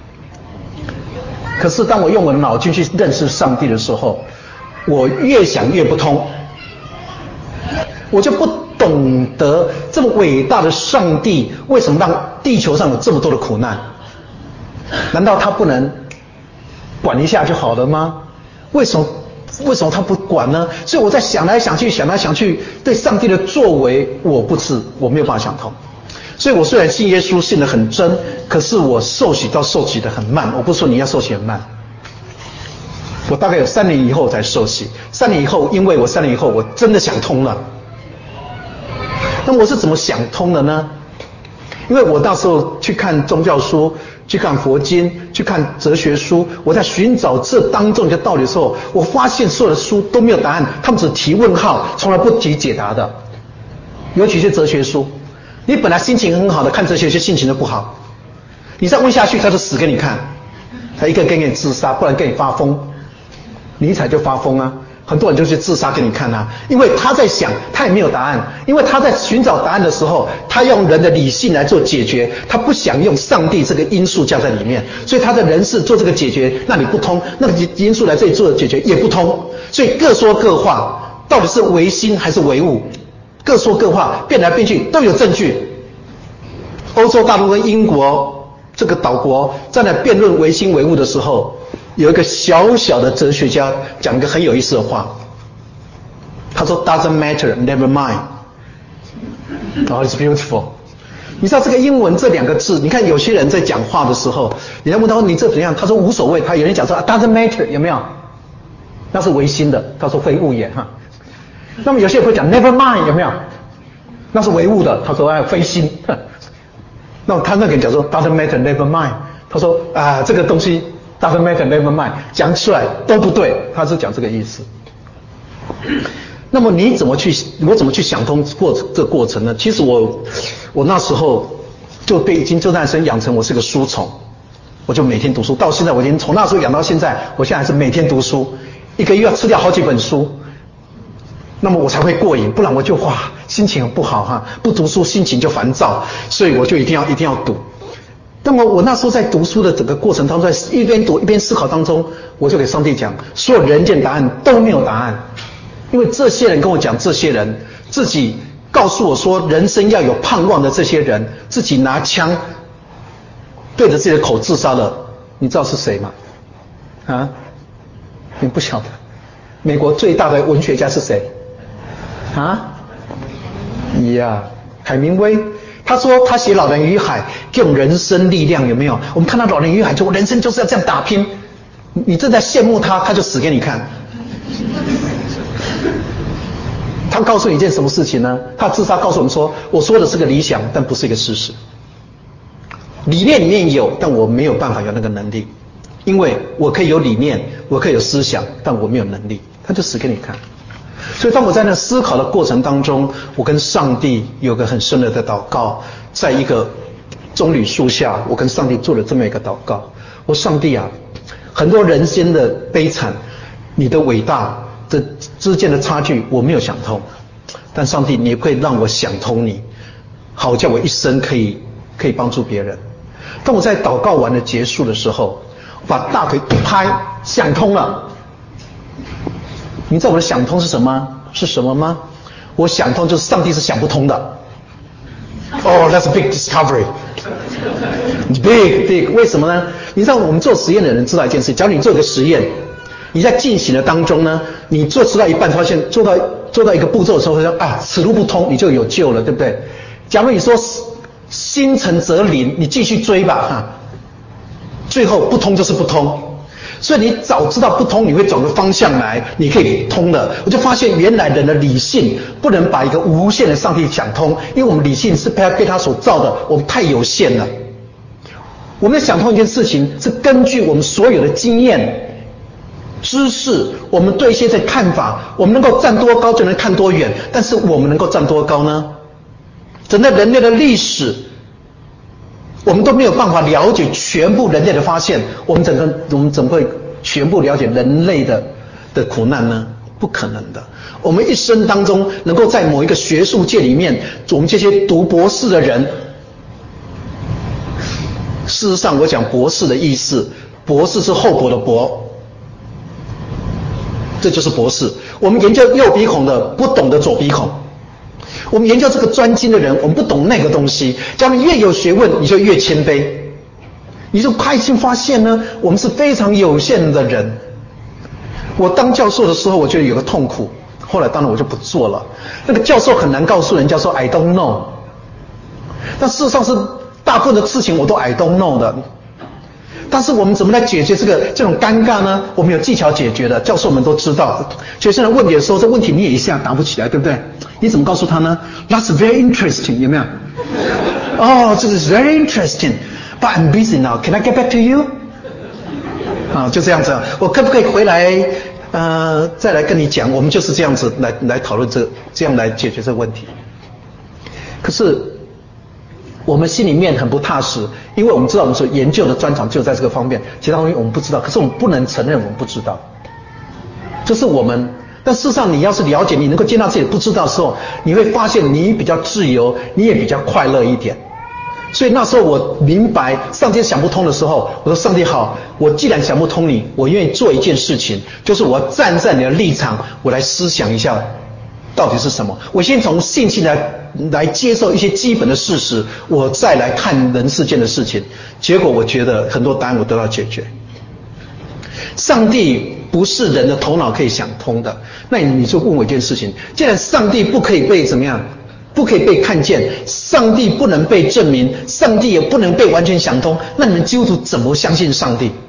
Speaker 3: 可是当我用我的脑筋去认识上帝的时候，我越想越不通，我就不懂得这么伟大的上帝为什么让地球上有这么多的苦难。难道他不能管一下就好了吗？为什么为什么他不管呢？所以我在想来想去想来想去，对上帝的作为我不知，我没有办法想通。所以我虽然信耶稣信得很真，可是我受洗到受洗得很慢。我不是说你要受洗很慢，我大概有三年以后才受洗。三年以后，因为我三年以后我真的想通了。那么我是怎么想通的呢？因为我那时候去看宗教书，去看佛经，去看哲学书，我在寻找这当中的道理的时候，我发现所有的书都没有答案，他们只提问号，从来不提解答的。尤其是哲学书，你本来心情很好的看哲学书，心情就不好，你再问下去，他就死给你看，他一个跟你自杀，不然跟你发疯，尼采就发疯啊。很多人就去自杀给你看啊，因为他在想，他也没有答案，因为他在寻找答案的时候，他用人的理性来做解决，他不想用上帝这个因素加在里面，所以他的人事做这个解决，那里不通，那个因素来这里做解决也不通，所以各说各话，到底是唯心还是唯物，各说各话，变来变去都有证据。欧洲大陆跟英国这个岛国在那辩论唯心唯物的时候，有一个小小的哲学家讲一个很有意思的话，他说 Doesn't matter, never mind. Oh, it's beautiful. 你知道这个英文这两个字，你看有些人在讲话的时候，人家问他说你这怎样，他说无所谓，他有人讲说 Doesn't matter, 有没有？那是唯心的，他说非物也哈。那么有些人会讲 never mind, 有没有？那是唯物的，他说哎非心。那么他那个人讲说 Doesn't matter, never mind. 他说啊这个东西Doesn't matter, never mind， 讲出来都不对，他是讲这个意思。那么你怎么去，我怎么去想通过这个过程呢？其实我，我那时候就对已经就诞生养成我是个书虫，我就每天读书，到现在我已经从那时候养到现在，我现在还是每天读书，一个月要吃掉好几本书，那么我才会过瘾，不然我就哇心情很不好哈，不读书心情就烦躁，所以我就一定要一定要读。那么我那时候在读书的整个过程当中，在一边读一边思考当中，我就给上帝讲，所有人间答案都没有答案，因为这些人跟我讲，这些人自己告诉我说人生要有盼望的这些人，自己拿枪对着自己的口自杀了，你知道是谁吗？啊？你不晓得？美国最大的文学家是谁？啊？呀，海明威。他说他写《老人与海》给我们人生力量，有没有？我们看到《老人与海》就人生就是要这样打拼，你正在羡慕他，他就死给你看。他告诉你一件什么事情呢？他自杀告诉我们说，我说的是个理想，但不是一个事实。理念里面有，但我没有办法有那个能力，因为我可以有理念，我可以有思想，但我没有能力，他就死给你看。所以当我在那思考的过程当中，我跟上帝有个很深的祷告，在一个棕榈树下，我跟上帝做了这么一个祷告。我上帝啊，很多人间的悲惨，你的伟大这之间的差距我没有想通，但上帝你会让我想通你，好叫我一生可以可以帮助别人。当我在祷告完的结束的时候，我把大腿一拍，想通了。你知道我的想通是什么？是什么吗？我想通就是上帝是想不通的。Oh, that's a big discovery. Big, big. 为什么呢？你知道我们做实验的人知道一件事，假如你做一个实验， 你在进行的当中呢，你做吃到一半，发现做到做到一个步骤的时候，说啊，此路不通，你就有救了，对不对？假如你说心诚则灵，你继续追吧，哈，最后不通就是不通。所以你早知道不通，你会找个方向来，你可以通的。我就发现原来人的理性不能把一个无限的上帝想通，因为我们理性是被他被他所造的，我们太有限了。我们想通一件事情，是根据我们所有的经验、知识，我们对一些的看法，我们能够站多高就能看多远。但是我们能够站多高呢？整个人类的历史，我们都没有办法了解全部人类的发现，我们整个我们怎么会全部了解人类的的苦难呢？不可能的。我们一生当中能够在某一个学术界里面，我们这些读博士的人，事实上我讲博士的意思，博士是厚薄的薄，这就是博士。我们研究右鼻孔的不懂得左鼻孔，我们研究这个专精的人，我们不懂那个东西。假如越有学问，你就越谦卑，你就开心发现呢，我们是非常有限的人。我当教授的时候，我觉得有个痛苦，后来当然我就不做了。那个教授很难告诉人家说 I don't know， 但事实上是大部分的事情我都 I don't know 的。但是我们怎么来解决这个这种尴尬呢？我们有技巧解决的，教授们都知道。学生来问你的时候，这问题你也一下答不起来，对不对？你怎么告诉他呢？ That's very interesting， 有没有？哦，这是 very interesting，but I'm busy now. Can I get back to you？ 啊，就这样子。我可不可以回来？呃，再来跟你讲。我们就是这样子来来讨论这，这样来解决这个问题。可是我们心里面很不踏实，因为我们知道我们所研究的专长就在这个方面，其他东西我们不知道。可是我们不能承认我们不知道，这是我们。但事实上，你要是了解，你能够接纳自己不知道的时候，你会发现你比较自由，你也比较快乐一点。所以那时候我明白上帝想不通的时候，我说上帝好，我既然想不通你，我愿意做一件事情，就是我站在你的立场，我来思想一下到底是什么。我先从信心来来接受一些基本的事实，我再来看人世间的事情。结果我觉得很多答案我得到解决。上帝不是人的头脑可以想通的，那你就问我一件事情：既然上帝不可以被怎么样，不可以被看见，上帝不能被证明，上帝也不能被完全想通，那你们基督徒怎么相信上帝？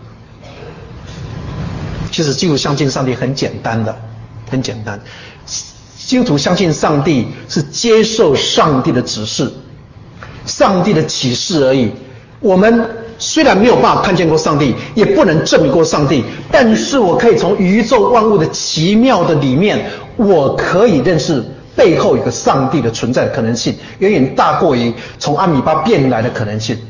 Speaker 3: 其实基督徒相信上帝很简单的，很简单。基督徒相信上帝是接受上帝的指示，上帝的启示而已。我们虽然没有办法看见过上帝，也不能证明过上帝，但是我可以从宇宙万物的奇妙的里面，我可以认识背后有个上帝的存在的可能性，远远大过于从阿米巴变来的可能性。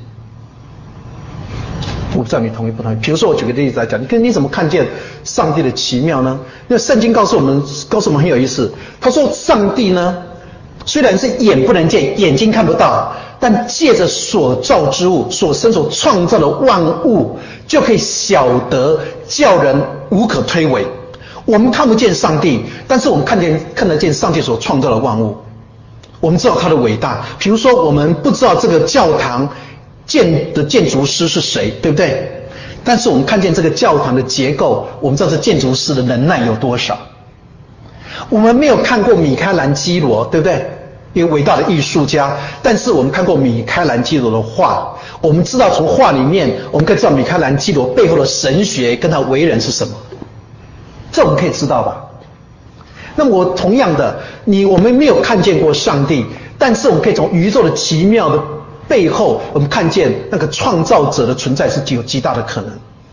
Speaker 3: 我不知道你同意不同意。比如说我举个例子来讲，你跟你怎么看见上帝的奇妙呢？那圣经告诉我们，告诉我们很有意思。他说上帝呢，虽然是眼不能见，眼睛看不到，但借着所造之物，所生所创造的万物，就可以晓得叫人无可推诿。我们看不见上帝，但是我们看见看得见上帝所创造的万物，我们知道他的伟大。比如说我们不知道这个教堂建的建筑师是谁，对不对？但是我们看见这个教堂的结构，我们知道这建筑师的能耐有多少。我们没有看过米开朗基罗，对不对？一个伟大的艺术家，但是我们看过米开朗基罗的画，我们知道从画里面我们可以知道米开朗基罗背后的神学跟他为人是什么，这我们可以知道吧？那么我同样的，你我们没有看见过上帝，但是我们可以从宇宙的奇妙的背后，我们看见那个创造者的存在是具有极大的可能。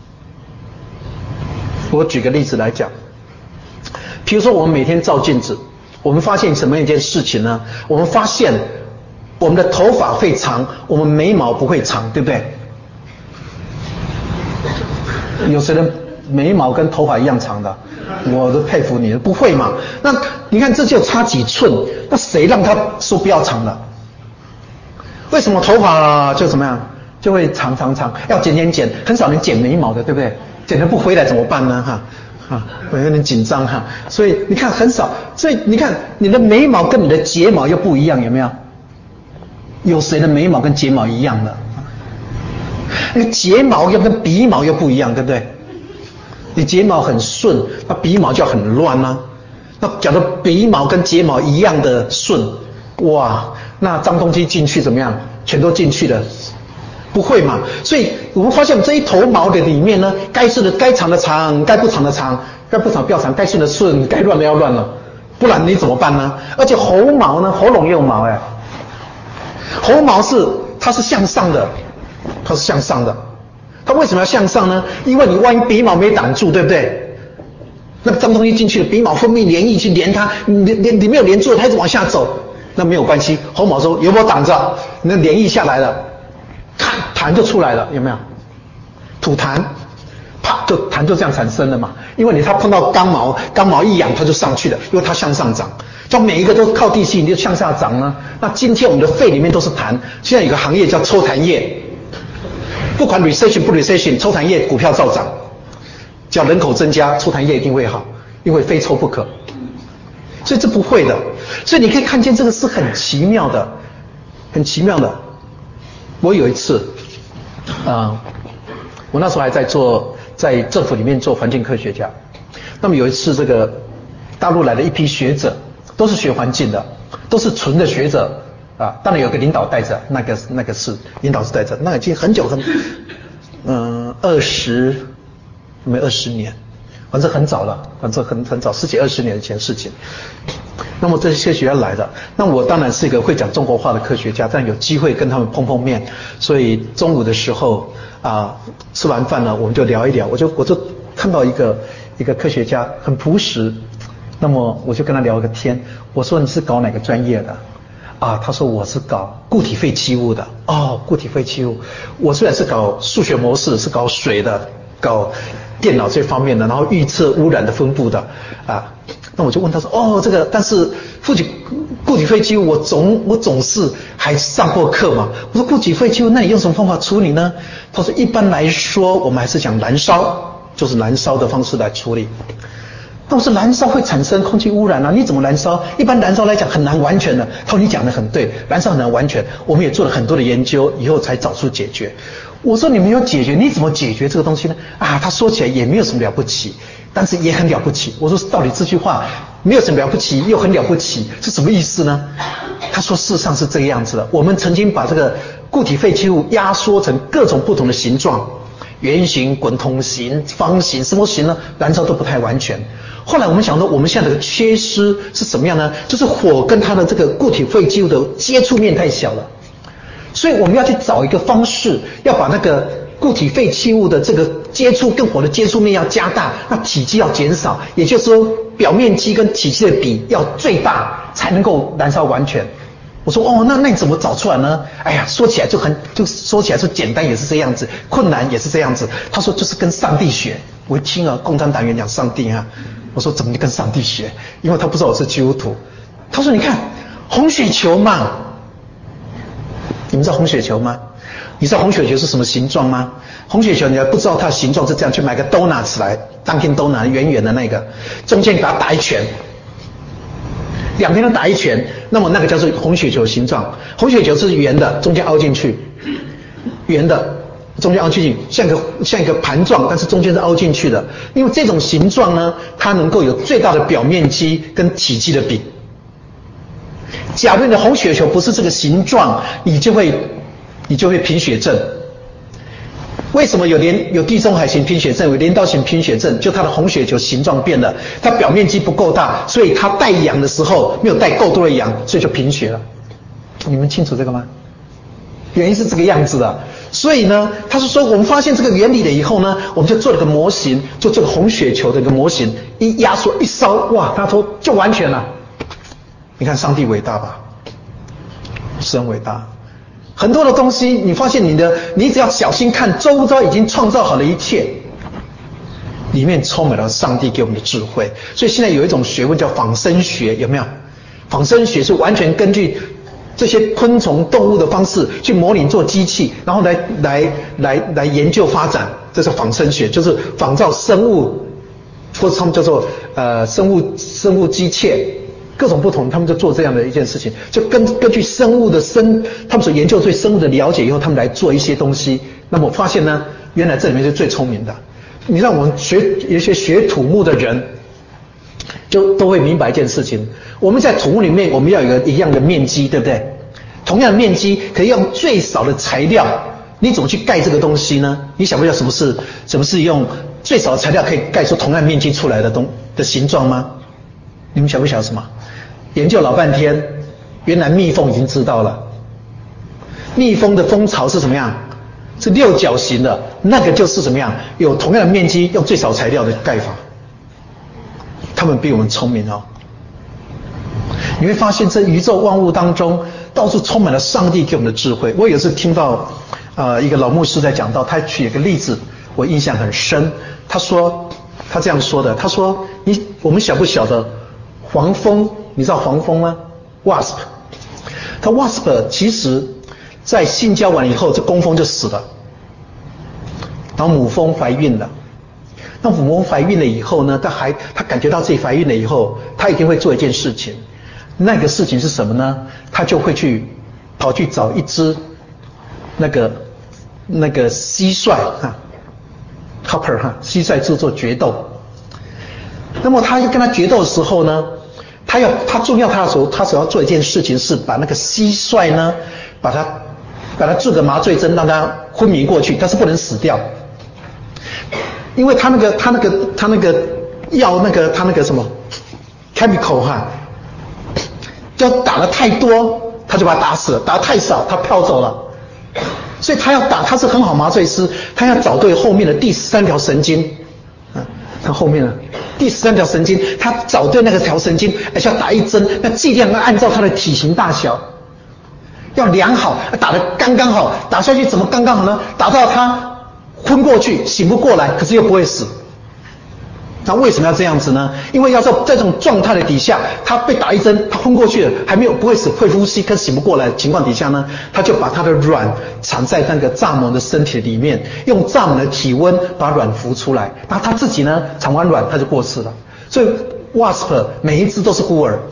Speaker 3: 我举个例子来讲，比如说我们每天照镜子，我们发现什么样一件事情呢？我们发现我们的头发会长，我们眉毛不会长，对不对？有谁的眉毛跟头发一样长的？我都佩服你，不会嘛？那你看这就差几寸，那谁让他说不要长了？为什么头发就怎么样就会长长长？要剪剪剪，很少人剪眉毛的，对不对？剪得不回来怎么办呢？哈。啊，我有点紧张哈，所以你看很少，所以你看你的眉毛跟你的睫毛又不一样，有没有？有谁的眉毛跟睫毛一样的？那个睫毛又跟鼻毛又不一样，对不对？ 你睫毛很顺，那鼻毛就很乱啊。那假如鼻毛跟睫毛一样的顺，哇，那脏东西进去怎么样？全都进去了，不会嘛？所以我们发现这一头毛的里面呢，该顺的该长的长，该不长的长，该不长不要长，该顺的顺，该乱的要乱了，不然你怎么办呢？而且喉毛呢，喉咙也有毛哎，喉毛是它是向上的，它是向上的。它为什么要向上呢？因为你万一鼻毛没挡住，对不对？那个脏东西进去了，鼻毛分泌黏液去连它，连连你没有连住，它一直往下走，那没有关系。喉毛说有没有挡着？那黏液下来了，痰痰就出来了，有没有？吐痰，啪，就痰就这样产生了嘛。因为你它碰到刚毛，刚毛一痒，它就上去了，因为它向上长。就每一个都靠地气，你就向下长呢。那今天我们的肺里面都是痰，现在有个行业叫抽痰液。不管 recession 不 recession， 抽痰液股票照涨，只要人口增加，抽痰液一定会好，因为非抽不可。所以这不会的，所以你可以看见这个是很奇妙的，很奇妙的。我有一次，啊、呃，我那时候还在做，在政府里面做环境科学家。那么有一次，这个大陆来的一批学者，都是学环境的，都是纯的学者。啊，当然有个领导带着，那个那个是领导是带着，那已经很久很，嗯，二十，没二十年，反正很早了，反正很很早，十几二十年前的事情。那么这些学家来的，那我当然是一个会讲中国话的科学家，但有机会跟他们碰碰面，所以中午的时候啊，吃完饭呢，我们就聊一聊，我就我就看到一个一个科学家很朴实，那么我就跟他聊个天，我说你是搞哪个专业的？啊，他说我是搞固体废弃物的。哦，固体废弃物，我虽然是搞数学模式，是搞水的，搞电脑这方面的，然后预测污染的分布的啊。那我就问他说，哦，这个，但是固体固体废弃物，我总我总是还上过课嘛。我说固体废弃物，那你用什么方法处理呢？他说一般来说，我们还是讲燃烧，就是燃烧的方式来处理。那我说燃烧会产生空气污染啊，你怎么燃烧？一般燃烧来讲很难完全的。他说你讲的很对，燃烧很难完全，我们也做了很多的研究，以后才找出解决。我说你没有解决，你怎么解决这个东西呢？啊，他说起来也没有什么了不起，但是也很了不起。我说到底这句话没有什么了不起，又很了不起，是什么意思呢？他说事实上是这个样子的，我们曾经把这个固体废弃物压缩成各种不同的形状，圆形、滚筒形、方形，什么形呢？燃烧都不太完全。后来我们想到，我们现在的缺失是什么样呢？就是火跟它的这个固体废弃物的接触面太小了，所以我们要去找一个方式，要把那个固体废弃物的这个接触跟火的接触面要加大，那体积要减少，也就是说表面积跟体积的比要最大，才能够燃烧完全。我说哦，那那你怎么找出来呢？哎呀，说起来就很，就说起来说简单也是这样子，困难也是这样子。他说就是跟上帝学。我一听啊，共产党员讲上帝啊，我说怎么跟上帝学？因为他不知道我是基督徒。他说你看红血球嘛，你们知道红血球吗？你知道红血球是什么形状吗？红血球你还不知道它的形状是这样，去买个 donuts 来，当天 donut 圆圆的那个，中间给它打一拳。两边都打一拳，那么那个叫做红血球形状。红血球是圆的，中间凹进去，圆的，中间凹进去，像个像一个盘状，但是中间是凹进去的。因为这种形状呢，它能够有最大的表面积跟体积的比。假如你的红血球不是这个形状，你就会你就会贫血症。为什么有连有地中海型贫血症，有镰刀型贫血症？就它的红血球形状变了，它表面积不够大，所以它带氧的时候没有带够多的氧，所以就贫血了。你们清楚这个吗？原因是这个样子的。所以呢，他是说我们发现这个原理了以后呢，我们就做了个模型，就这个红血球的一个模型，一压缩一烧，哇，他说就完全了。你看上帝伟大吧？是很伟大。很多的东西，你发现你的，你只要小心看，周遭已经创造好了一切，里面充满了上帝给我们的智慧。所以现在有一种学问叫仿生学，有没有？仿生学是完全根据这些昆虫、动物的方式去模拟做机器，然后来来来来研究发展，这是仿生学，就是仿造生物，或者他们叫做呃生物生物机械。各种不同，他们就做这样的一件事情，就根根据生物的生，他们所研究对生物的了解以后，他们来做一些东西。那么我发现呢，原来这里面是最聪明的。 你让我们学有一些学土木的人，就都会明白一件事情：我们在土木里面，我们要有一个一样的面积，对不对？同样的面积，可以用最少的材料，你怎么去盖这个东西呢？你想不想什么是什么是用最少的材料可以盖出同样面积出来的东的形状吗？你们晓不晓得什么？研究老半天，原来蜜蜂已经知道了。蜜蜂的蜂巢是怎么样？是六角形的，那个就是怎么样？有同样的面积，用最少材料的盖法。他们比我们聪明哦。你会发现，这宇宙万物当中，到处充满了上帝给我们的智慧。我有一次听到，呃，一个老牧师在讲到，他举一个例子，我印象很深。他说，他这样说的，他说，你我们晓不晓得黄蜂？你知道黄蜂吗 ？Wasp。它 Wasp 其实在性交完以后，这工蜂就死了，然后母蜂怀孕了。那母蜂怀孕了以后呢，她还她感觉到自己怀孕了以后，她一定会做一件事情。那个事情是什么呢？她就会去跑去找一只那个那个蟋蟀哈 ，Hopper 哈，蟋蟀制作决斗。那么她跟他决斗的时候呢，他要他重要他的时候，他所要做一件事情是把那个蟋蟀呢，把它把它注个麻醉针，让它昏迷过去，但是不能死掉，因为他那个他那个他那个药那个他那个什么 chemical 哈，要打得太多，他就把它打死了；打得太少，他飘走了。所以他要打，他是很好麻醉师，他要找对后面的第十三条神经啊，他后面呢？第十三条神经，他找对那个条神经，而且要打一针，那剂量要按照他的体型大小，要量好，打得刚刚好，打下去怎么刚刚好呢？打到他昏过去，醒不过来，可是又不会死。那为什么要这样子呢？因为要在在这种状态的底下，他被打一针，他昏过去了，还没有不会死，会呼吸，可是醒不过来的情况底下呢，他就把他的卵藏在那个蚱蜢的身体里面，用蚱蜢的体温把卵孵出来，然后他自己呢产完卵他就过世了。所以 Wasp 每一只都是孤儿。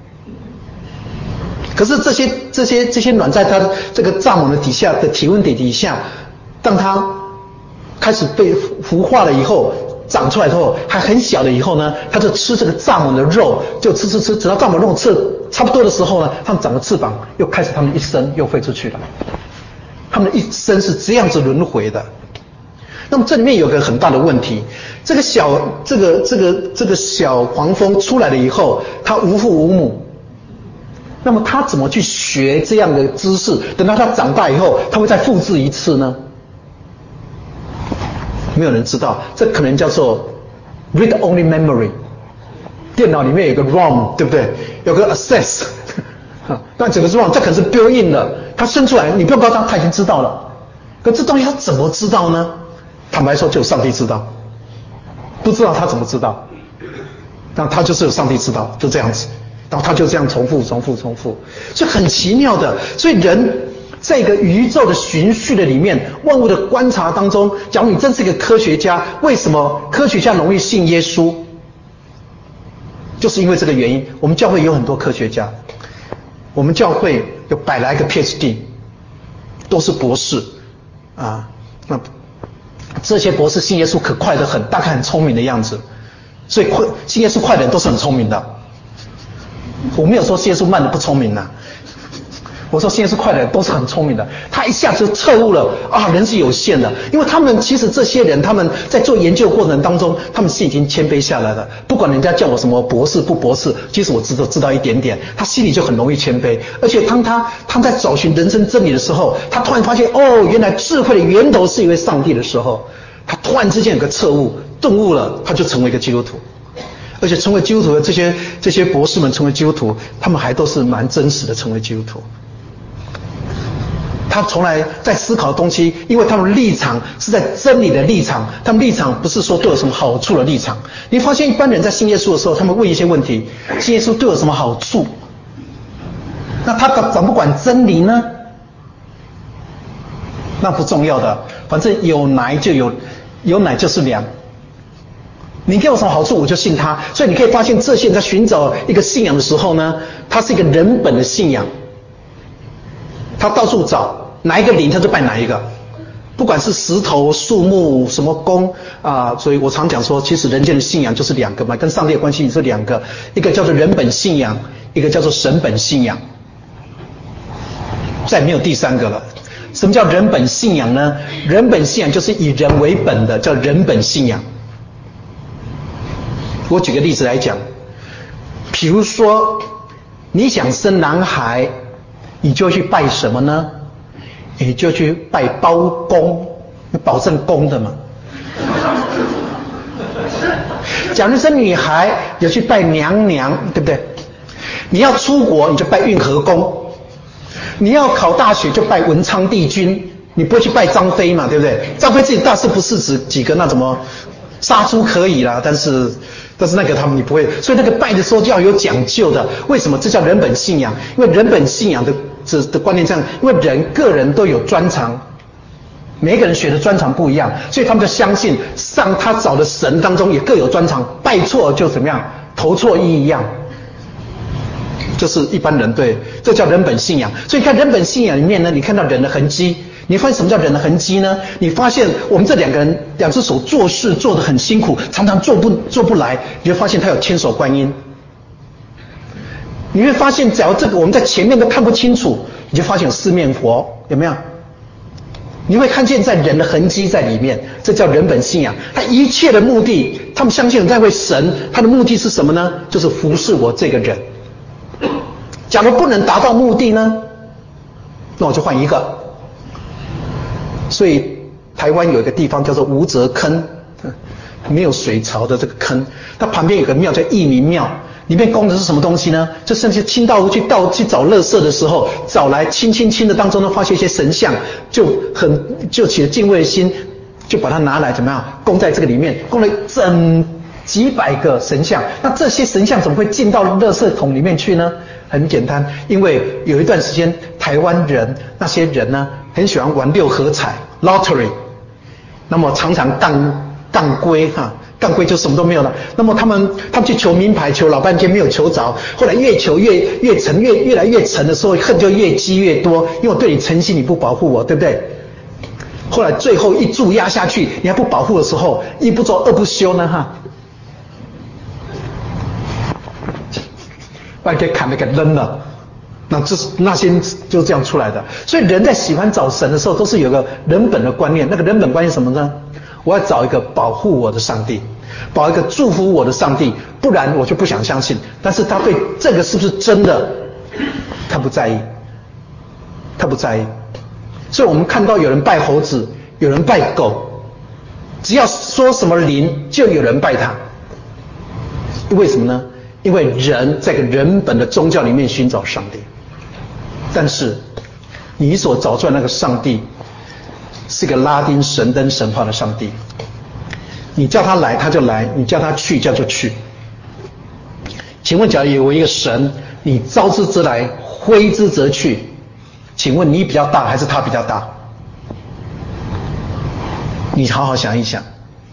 Speaker 3: 可是这些这些这些卵在它这个蚱蜢的底下的体温点底下，当它开始被孵化了以后。长出来之后还很小的以后呢，它就吃这个蚱蜢的肉，就吃吃吃，直到蚱蜢肉吃得差不多的时候呢，它们长了翅膀，又开始它们一生又飞出去了。它们的一生是这样子轮回的。那么这里面有个很大的问题，这个小这个这个这个小黄蜂出来了以后，它无父无母，那么它怎么去学这样的知识？等到它长大以后，它会再复制一次呢？没有人知道，这可能叫做 read-only memory。电脑里面有个 ROM， 对不对？有个 access， 但整个 ROM 这可能是 built-in 的，它生出来，你不用告诉他，他已经知道了。可这东西他怎么知道呢？坦白说，只有上帝知道，不知道他怎么知道？那他就是有上帝知道，就这样子，然后他就这样重复、重复、重复，所以很奇妙的。所以人。在一个宇宙的循序的里面，万物的观察当中，假如你真是一个科学家，为什么科学家容易信耶稣？就是因为这个原因。我们教会有很多科学家，我们教会有百来个 P H D， 都是博士啊。那这些博士信耶稣可快得很，大概很聪明的样子，所以信耶稣快的人都是很聪明的。我没有说信耶稣慢的不聪明呐、啊。我说现在是快的人都是很聪明的，他一下子就彻悟了啊，人是有限的，因为他们其实这些人他们在做研究过程当中，他们是已经谦卑下来了，不管人家叫我什么博士不博士，其实我知道知道一点点，他心里就很容易谦卑，而且当他他在找寻人生真理的时候，他突然发现哦，原来智慧的源头是一位上帝的时候，他突然之间有个彻悟顿悟了，他就成为一个基督徒。而且成为基督徒的这些这些博士们成为基督徒，他们还都是蛮真实的成为基督徒。他从来在思考的东西，因为他们立场是在真理的立场，他们立场不是说对我有什么好处的立场。你发现一般人在信耶稣的时候，他们问一些问题：信耶稣对我有什么好处？那他管不管真理呢？那不重要的，反正有奶就有，有奶就是粮。你给我什么好处，我就信他。所以你可以发现，这些人在寻找一个信仰的时候呢，他是一个人本的信仰。他到处找哪一个灵，他就拜哪一个。 不管是石头、树木、什么宫啊、呃，所以我常讲说，其实人间的信仰就是两个嘛，跟上帝的关系是两个，一个叫做人本信仰，一个叫做神本信仰，再没有第三个了。什么叫人本信仰呢？人本信仰就是以人为本的，叫人本信仰。我举个例子来讲，比如说你想生男孩，你就去拜什么呢？你就去拜包公，保证公的嘛。假如生女孩，你就去拜娘娘，对不对？你要出国，你就拜运河宫；你要考大学，就拜文昌帝君。你不会去拜张飞嘛，对不对？张飞自己大事不是指几个那怎么杀猪可以啦，但是但是那个他们你不会，所以那个拜的时候就要有讲究的。为什么？这叫人本信仰。因为人本信仰的这的观念这样，因为人个人都有专长，每一个人学的专长不一样，所以他们就相信上他找的神当中也各有专长，拜错就怎么样，投错意一样。这是一般人对，这叫人本信仰。所以你看人本信仰里面呢，你看到人的痕迹。你发现什么叫人的痕迹呢？你发现我们这两个人两只手做事做得很辛苦，常常做不做不来，你会发现他有千手观音。你会发现只要这个我们在前面都看不清楚，你就发现有四面佛，有没有？你会看见在人的痕迹在里面，这叫人本信仰。他一切的目的，他们相信那位神，他的目的是什么呢？就是服侍我这个人。假如不能达到目的呢，那我就换一个。所以台湾有一个地方叫做吴泽坑，没有水槽的这个坑，它旁边有个庙叫义民庙，里面供的是什么东西呢？就甚至清道夫去倒去找垃圾的时候，找来清清清的当中呢，发现一些神像，就很就起了敬畏的心，就把它拿来怎么样供在这个里面，供了整几百个神像。那这些神像怎么会进到垃圾桶里面去呢？很简单，因为有一段时间台湾人那些人呢，很喜欢玩六合彩 lottery， 那么常常杠杠龟哈，杠龟就什么都没有了。那么他们他们去求名牌，求老半天没有求着，后来越求越越沉，越越来越沉的时候，恨就越积越多，因为我对你诚心，你不保护我，对不对？后来最后一注压下去，你还不保护的时候，一不做二不休呢哈。把你给砍了给扔了，那这是那些就是这样出来的。所以人在喜欢找神的时候，都是有个人本的观念。那个人本观念什么呢？我要找一个保护我的上帝，找一个祝福我的上帝，不然我就不想相信。但是他对这个是不是真的，他不在意，他不在意。所以我们看到有人拜猴子，有人拜狗，只要说什么灵，就有人拜他。为什么呢？因为人在个人本的宗教里面寻找上帝，但是你所找出来那个上帝是个拉丁神灯神话的上帝，你叫他来他就来，你叫他去叫就去。请问假如有一个神，你召之则来，挥之则去，请问你比较大还是他比较大？你好好想一想，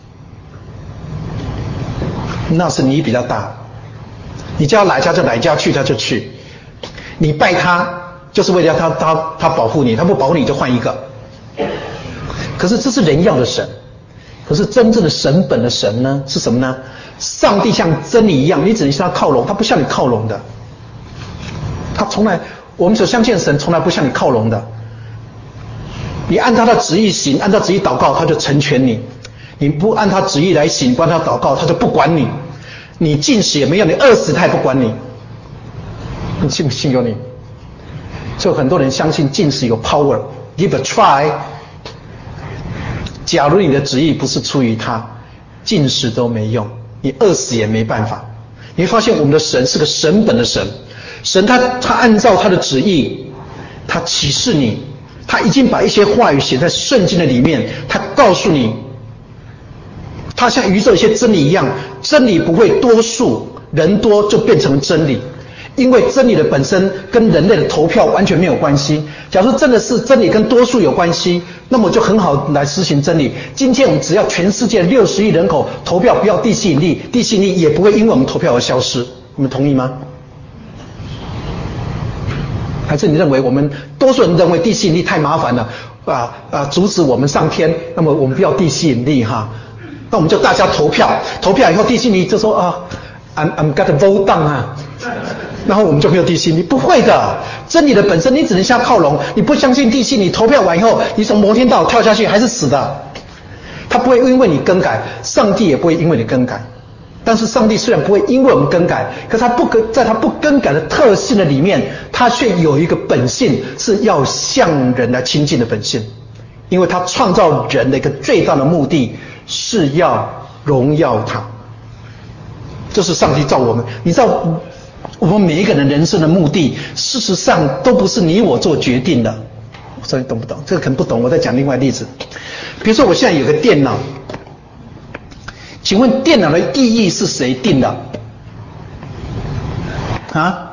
Speaker 3: 那是你比较大。你叫他来他就来，叫他去他就去。你拜他就是为了他他他保护你，他不保护你就换一个。可是这是人要的神，可是真正的神本的神呢是什么呢？上帝像真理一样，你只能向他靠拢，他不向你靠拢的。他从来，我们所相信的神从来不向你靠拢的。你按他的旨意行，按他旨意祷告，他就成全你；你不按他旨意来行，不按他祷告，他就不管你。你进食也没用，你饿死他也不管你。你信不信由你？所以很多人相信进食有 power， give a try。假如你的旨意不是出于他，进食都没用，你饿死也没办法。你会发现我们的神是个神本的神，神他他按照他的旨意，他启示你，他已经把一些话语写在圣经的里面，他告诉你。它像宇宙一些真理一样，真理不会多数，人多就变成真理，因为真理的本身跟人类的投票完全没有关系。假如真的是真理跟多数有关系，那么就很好来实行真理。今天我们只要全世界六十亿人口投票不要地吸引力，地吸引力也不会因为我们投票而消失，你们同意吗？还是你认为我们多数人认为地吸引力太麻烦了， 啊啊阻止我们上天，那么我们不要地吸引力哈，那我们就大家投票，投票以后地吸引力就说啊 I'm I'm got a vote down 啊，然后我们就没有地吸引力，不会的，真理的本身你只能瞎靠拢，你不相信地吸引力，投票完以后你从摩天大楼跳下去还是死的，他不会因为你更改，上帝也不会因为你更改。但是上帝虽然不会因为我们更改，可是他不更在他不更改的特性的里面，他却有一个本性是要向人来亲近的本性，因为他创造人的一个最大的目的是要荣耀他。这是上帝造我们，你知道我们每一个人人生的目的，事实上都不是你我做决定的。我不知道你懂不懂？这个可能不懂，我再讲另外例子。比如说我现在有个电脑。请问电脑的意义是谁定的？啊？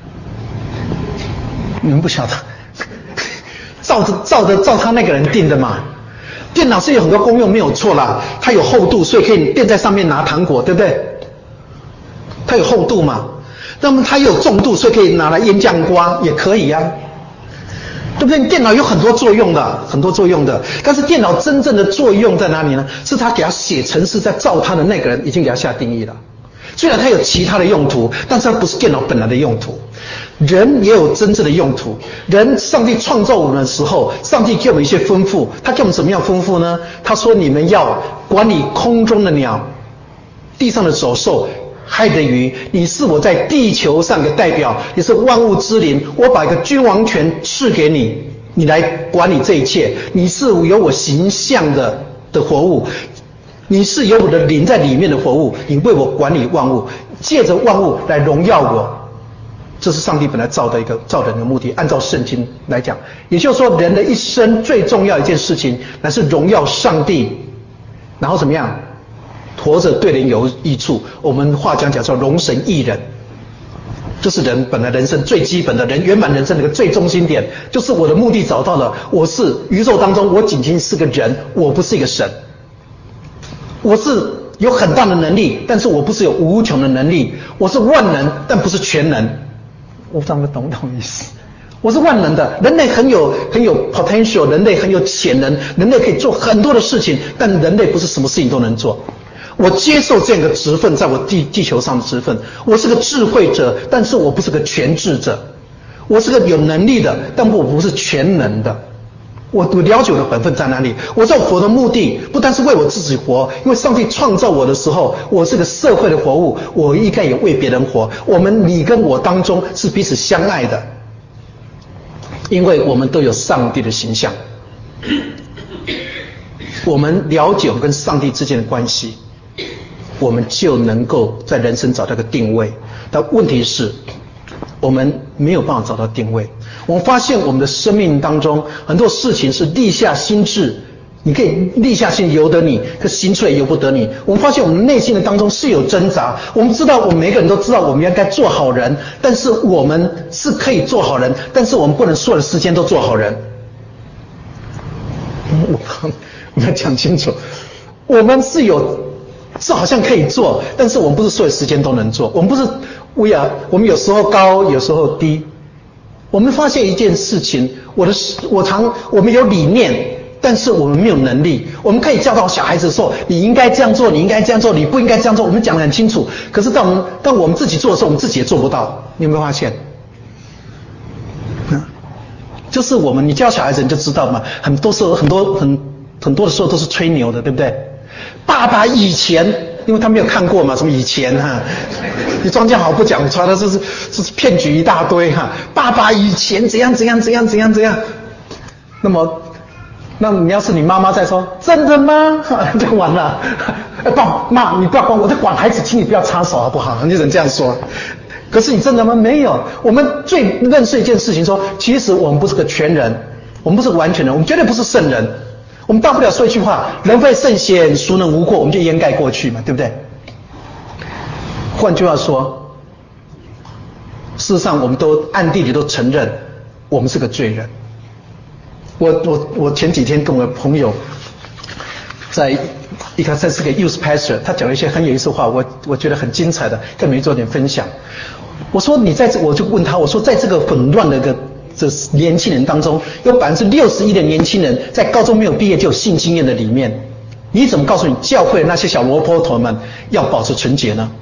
Speaker 3: 你们不晓得？照着照着照他那个人定的嘛。电脑是有很多功用没有错啦，它有厚度，所以可以垫在上面拿糖果，对不对？它有厚度嘛。那么它也有重度，所以可以拿来腌酱瓜，也可以啊。对不对？电脑有很多作用的，很多作用的。但是电脑真正的作用在哪里呢？是他给他写程式，在造他的那个人已经给他下定义了。虽然他有其他的用途，但是它不是电脑本来的用途。人也有真正的用途。人，上帝创造我们的时候，上帝给我们一些吩咐。他给我们什么样吩咐呢？他说：你们要管理空中的鸟，地上的走兽。海的鱼，你是我在地球上的代表，你是万物之灵，我把一个君王权赐给你，你来管理这一切，你是有我形象的的活物，你是有我的灵在里面的活物，你为我管理万物，借着万物来荣耀我。这是上帝本来造的一个造人的目的，按照圣经来讲，也就是说人的一生最重要一件事情乃是荣耀上帝，然后怎么样活着对人有益处，我们话讲讲叫容神益人，这是人本来人生最基本的，人圆满人生的一个最中心点，就是我的目的找到了，我是宇宙当中我仅仅是个人，我不是一个神，我是有很大的能力，但是我不是有无穷的能力，我是万能但不是全能，我不知道你们懂不懂意思？我是万能的，人类很有很有 potential， 人类很有潜能，人类可以做很多的事情，但人类不是什么事情都能做。我接受这样一个职分，在我地地球上的职分，我是个智慧者，但是我不是个全智者，我是个有能力的，但我不是全能的。我我了解我的本分在哪里，我在活的目的不单是为我自己活，因为上帝创造我的时候，我是个社会的活物，我应该也为别人活。我们你跟我当中是彼此相爱的，因为我们都有上帝的形象，我们了解我们跟上帝之间的关系，我们就能够在人生找到个定位。但问题是我们没有办法找到定位。我们发现我们的生命当中很多事情是立下心志，你可以立下心由得你，可行出来由不得你。我们发现我们内心的当中是有挣扎，我们知道我们每个人都知道我们应该做好人，但是我们是可以做好人，但是我们不能所有的时间都做好人。我我们要讲清楚，我们是有是好像可以做，但是我们不是所有时间都能做。我们不是 we are 我们有时候高，有时候低。我们发现一件事情，我的我常我们有理念，但是我们没有能力。我们可以教导小孩子说，你应该这样做，你应该这样做，你不应该这样做。我们讲得很清楚，可是当我们当我们自己做的时候，我们自己也做不到。你有没有发现？嗯，就是我们你教小孩子你就知道嘛，很多时候很多很很多的时候都是吹牛的，对不对？爸爸以前，因为他没有看过嘛，什么以前哈，你庄稼好不讲出来，这是这是骗局一大堆哈。爸爸以前怎样怎样怎样怎样怎样，那么，那你要是你妈妈在说真的吗？就完了。哎，爸妈，你不要管我在管孩子，请你不要插手好不好？你只能这样说。可是你真的吗？没有。我们最认识一件事情说，其实我们不是个全人，我们不是完全人，我们绝对不是圣人。我们大不了说一句话，人非圣贤，孰能无过，我们就掩盖过去嘛，对不对？换句话说，事实上我们都暗地里都承认我们是个罪人。我我我前几天跟我的朋友在一个这是个 youth pastor， 他讲了一些很有意思的话，我我觉得很精彩的，跟你们做点分享。我说你在这，我就问他，我说在这个混乱的一个这年轻人当中，有百分之六十一的年轻人在高中没有毕业就有性经验的里面，你怎么告诉你教会的那些小萝卜头们要保持纯洁呢？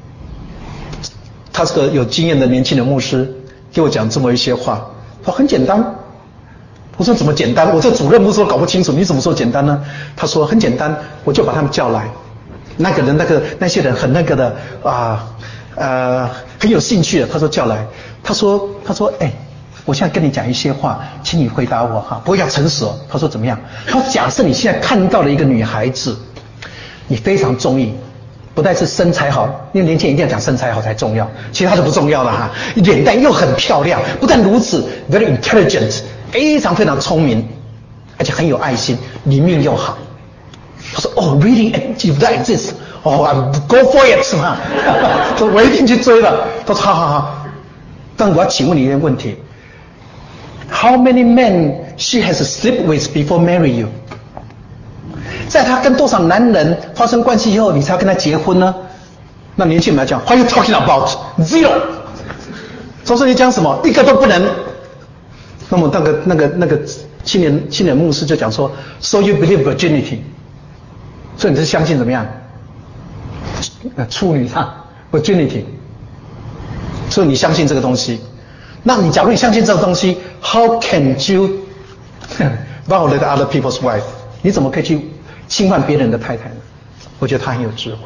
Speaker 3: 他是个有经验的年轻的牧师，给我讲这么一些话，他说很简单。我说怎么简单？我这主任牧师都搞不清楚，你怎么说简单呢？他说很简单，我就把他们叫来，那个人那个那些人很那个的啊呃很有兴趣的，他说叫来，他说他说哎。我现在跟你讲一些话，请你回答我哈，不过要诚实哦。他说怎么样？他说假设你现在看到了一个女孩子，你非常中意，不但是身材好，因为年轻人一定要讲身材好才重要，其他就不重要了哈。脸蛋又很漂亮，不但如此 ，very intelligent， 非常非常聪明，而且很有爱心，里面又好。他说哦 ，really if that exists， 哦 ，I'm go for it 是吗？说我一定去追了。他说好好好，但我要请问你一个问题。How many men she has slept with before marry you？ 在她跟多少男人发生关系以后，你才要跟她结婚呢？那年轻人来讲 ，What are you talking about? Zero。总之你讲什么，一个都不能。那么那个那个那个青年青年牧师就讲说 ，So you believe virginity？ 所以你是相信怎么样？处女上 virginity。所以你相信这个东西。那你假如你相信这个东西 ，How can you violate other people's wife？ 你怎么可以去侵犯别人的太太呢？我觉得他很有智慧。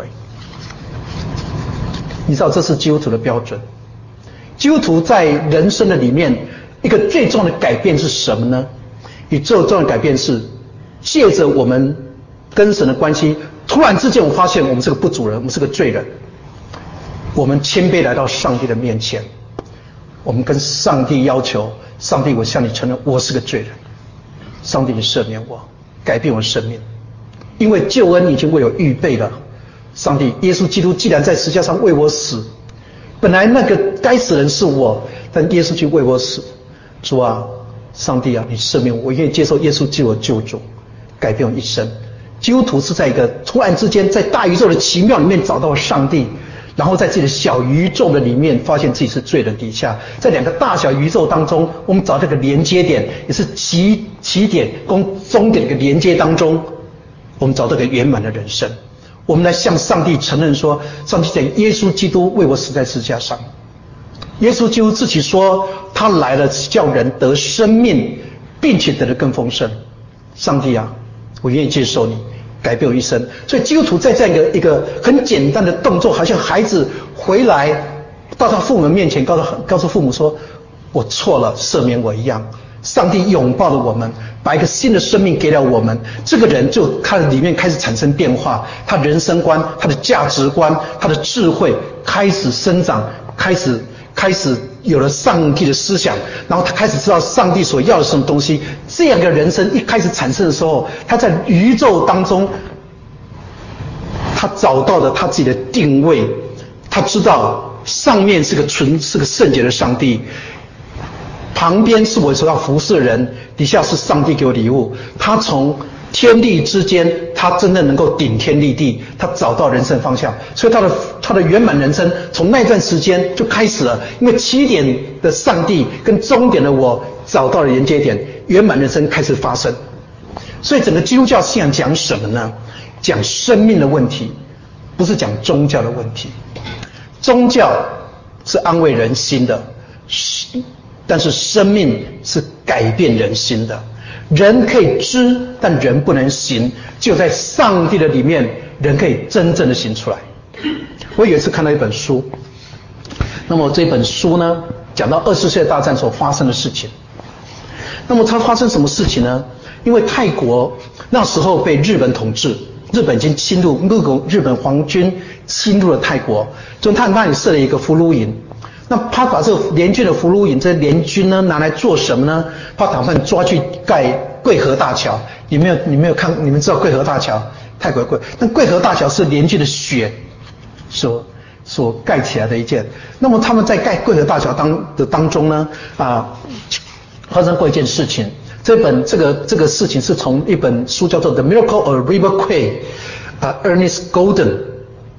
Speaker 3: 你知道这是基督徒的标准。基督徒在人生的里面，一个最重要的改变是什么呢？你最重要的改变是，借着我们跟神的关系，突然之间我发现我们是个不主人，我们是个罪人。我们谦卑来到上帝的面前。我们跟上帝要求，上帝，我向你承认我是个罪人，上帝你赦免我，改变我的生命，因为救恩已经为我预备了。上帝，耶稣基督既然在十字架上为我死，本来那个该死的人是我，但耶稣去为我死。主啊，上帝啊，你赦免我，我愿意接受耶稣基督的救主，改变我一生。基督徒是在一个突然之间，在大宇宙的奇妙里面找到了上帝。然后在自己的小宇宙的里面，发现自己是罪人底下，在两个大小宇宙当中，我们找这个连接点，也是起起点跟终点的一个连接当中，我们找到一个圆满的人生。我们来向上帝承认说，上帝在耶稣基督为我死在十字架上。耶稣基督自己说，他来了叫人得生命，并且得得更丰盛。上帝啊，我愿意接受你。改变我一生，所以基督徒在这样一个一个很简单的动作，好像孩子回来到他父母面前，告诉告诉父母说：“我错了，赦免我一样。”上帝拥抱了我们，把一个新的生命给了我们。这个人就他的里面开始产生变化，他人生观、他的价值观、他的智慧开始生长，开始开始有了上帝的思想，然后他开始知道上帝所要的什么东西。这样的人生一开始产生的时候，他在宇宙当中，他找到了他自己的定位。他知道上面是个纯是个圣洁的上帝，旁边是我所要服侍的人，底下是上帝给我礼物。他从天地之间，他真的能够顶天立地，他找到人生方向，所以他的他的圆满人生从那段时间就开始了。因为起点的上帝跟终点的我找到了连接点，圆满人生开始发生。所以整个基督教信仰讲什么呢？讲生命的问题，不是讲宗教的问题。宗教是安慰人心的，但是生命是改变人心的。人可以知，但人不能行。只有在上帝的里面，人可以真正的行出来。我有一次看到一本书，那么这本书呢，讲到二次世界大战所发生的事情。那么它发生什么事情呢？因为泰国那时候被日本统治，日本已经侵入，日本日本皇军侵入了泰国，就他那里设了一个俘虏营。那他把这个联军的俘虏营，这联军呢拿来做什么呢？他打算抓去盖桂河大桥。你没有，你没有看，你们知道桂河大桥？泰国贵，但桂河大桥是联军的血所所盖起来的一件。那么他们在盖桂河大桥当的当中呢，啊，发生过一件事情。这本这个这个事情是从一本书叫做《The Miracle of River Kwai》啊 ，Ernest Golden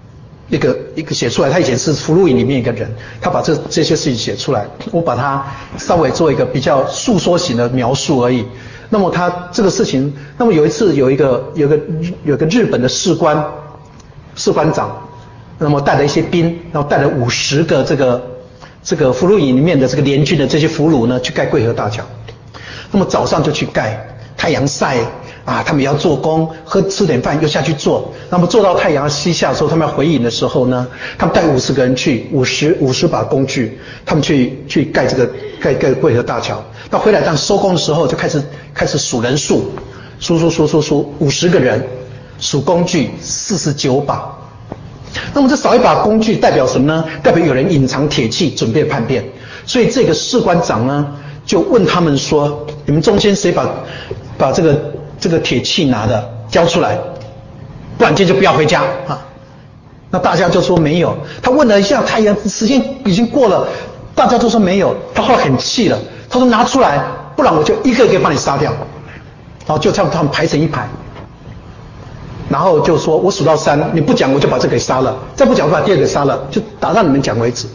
Speaker 3: 一个一个写出来，他以前是俘虏营里面一个人，他把这这些事情写出来，我把它稍微做一个比较诉说型的描述而已。那么他这个事情，那么有一次有一个有一个有一个日本的士官士官长，那么带了一些兵，然后带了五十个这个这个俘虏营里面的这个联军的这些俘虏呢，去盖桂河大桥。那么早上就去盖，太阳晒啊，他们也要做工，喝吃点饭又下去做。那么做到太阳西下的时候，他们要回营的时候呢，他们带五十个人去，五十五十把工具，他们去去盖这个盖盖桂河大桥。到回来当收工的时候，就开始开始数人数，数数数数数，五十个人，数工具四十九把。那么这少一把工具代表什么呢？代表有人隐藏铁器，准备叛变。所以这个士官长呢，就问他们说：你们中间谁把把这个这个铁器拿的交出来，不然今天就不要回家啊！那大家就说没有。他问了一下，太阳时间已经过了，大家都说没有。他后来很气了，他说拿出来，不然我就一个一个把你杀掉。然后就这样他们排成一排，然后就说我数到三，你不讲我就把这个给杀了，再不讲我把第二个杀了，就打到你们讲为止。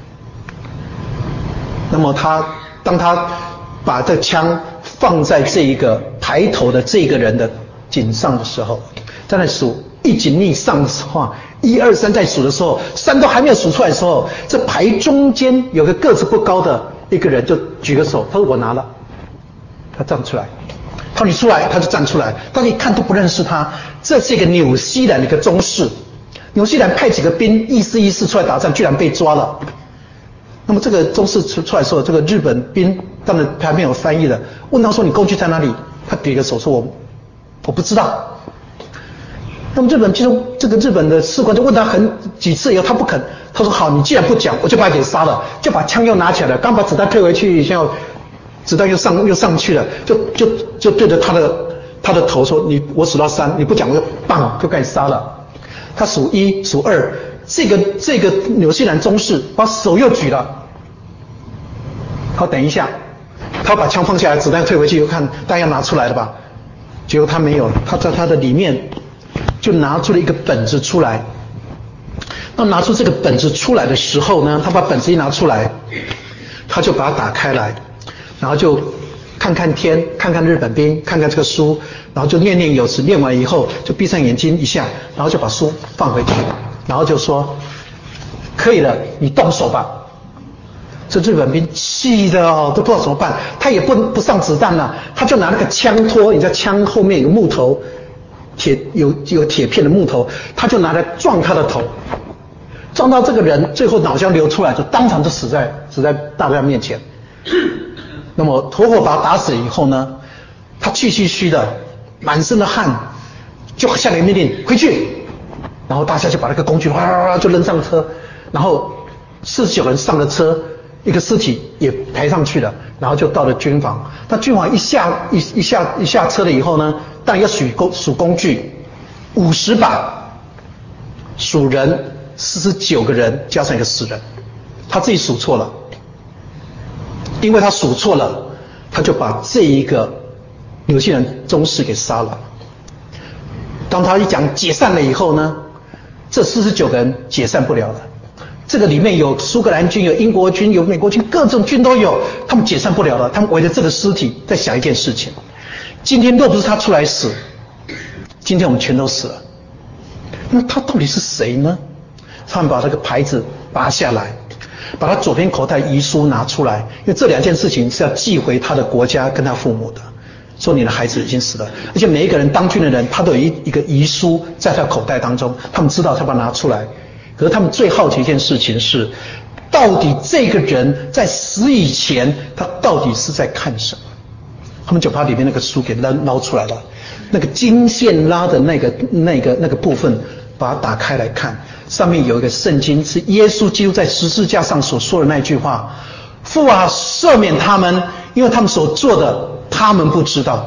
Speaker 3: 那么他当他把这枪放在这一个排头的这个人的颈上的时候，在那数一警力上的话，一二三在数的时候，三都还没有数出来的时候，这排中间有个个子不高的一个人就举个手，他说我拿了，他站出来，他说你出来，他就站出来，大家一看都不认识他，这是一个纽西兰的一个中士，纽西兰派几个兵意思意思出来打仗，居然被抓了。那么这个中士出出来的时候，这个日本兵当然旁边有翻译的，问他说你工具在哪里？他比个手说我我不知道。那么日本其实这个日本的士官就问他很几次以后，他不肯。他说好，你既然不讲，我就把你给杀了，就把枪又拿起来了，刚把子弹退回去，现在子弹又上又上去了，就就就对着他的他的头说你我数到三，你不讲我就棒就给你杀了。他数一数二。这个这个纽西兰中士把手又举了，好，等一下，他把枪放下来，子弹退回去，又看弹药拿出来了吧？结果他没有，他在他的里面就拿出了一个本子出来。那拿出这个本子出来的时候呢，他把本子一拿出来，他就把它打开来，然后就看看天，看看日本兵，看看这个书，然后就念念有词，念完以后就闭上眼睛一下，然后就把书放回去。然后就说可以了，你动手吧。这日本兵气的哦，都不知道怎么办，他也不不上子弹了，他就拿那个枪托，你知道枪后面有木头，铁有有铁片的木头，他就拿来撞他的头，撞到这个人，最后脑浆流出来，就当场就死在死在大家面前。那么活活把他打死以后呢，他气气虚的，满身的汗，就下了命令回去。然后大家就把那个工具哗就扔上车，然后四十九人上了车，一个尸体也抬上去了，然后就到了军房。那军房一下一一下一下车了以后呢，当然要数工数工具，五十把，数人四十九个人加上一个死人，他自己数错了，因为他数错了，他就把这一个纽西兰中士给杀了。当他一讲解散了以后呢，这四十九个人解散不了了。这个里面有苏格兰军，有英国军，有美国军，各种军都有，他们解散不了了。他们围着这个尸体在想一件事情：今天若不是他出来死，今天我们全都死了。那他到底是谁呢？他们把这个牌子拔下来，把他左边口袋遗书拿出来，因为这两件事情是要寄回他的国家跟他父母的。说你的孩子已经死了，而且每一个人当军的人，他都有一一个遗书在他口袋当中，他们知道他把它拿出来。可是他们最好奇一件事情是，到底这个人在死以前，他到底是在看什么？他们就把里面那个书给捞捞出来了，那个金线拉的那个那个那个部分，把它打开来看，上面有一个圣经，是耶稣基督在十字架上所说的那句话：父啊，赦免他们，因为他们所做的他们不知道。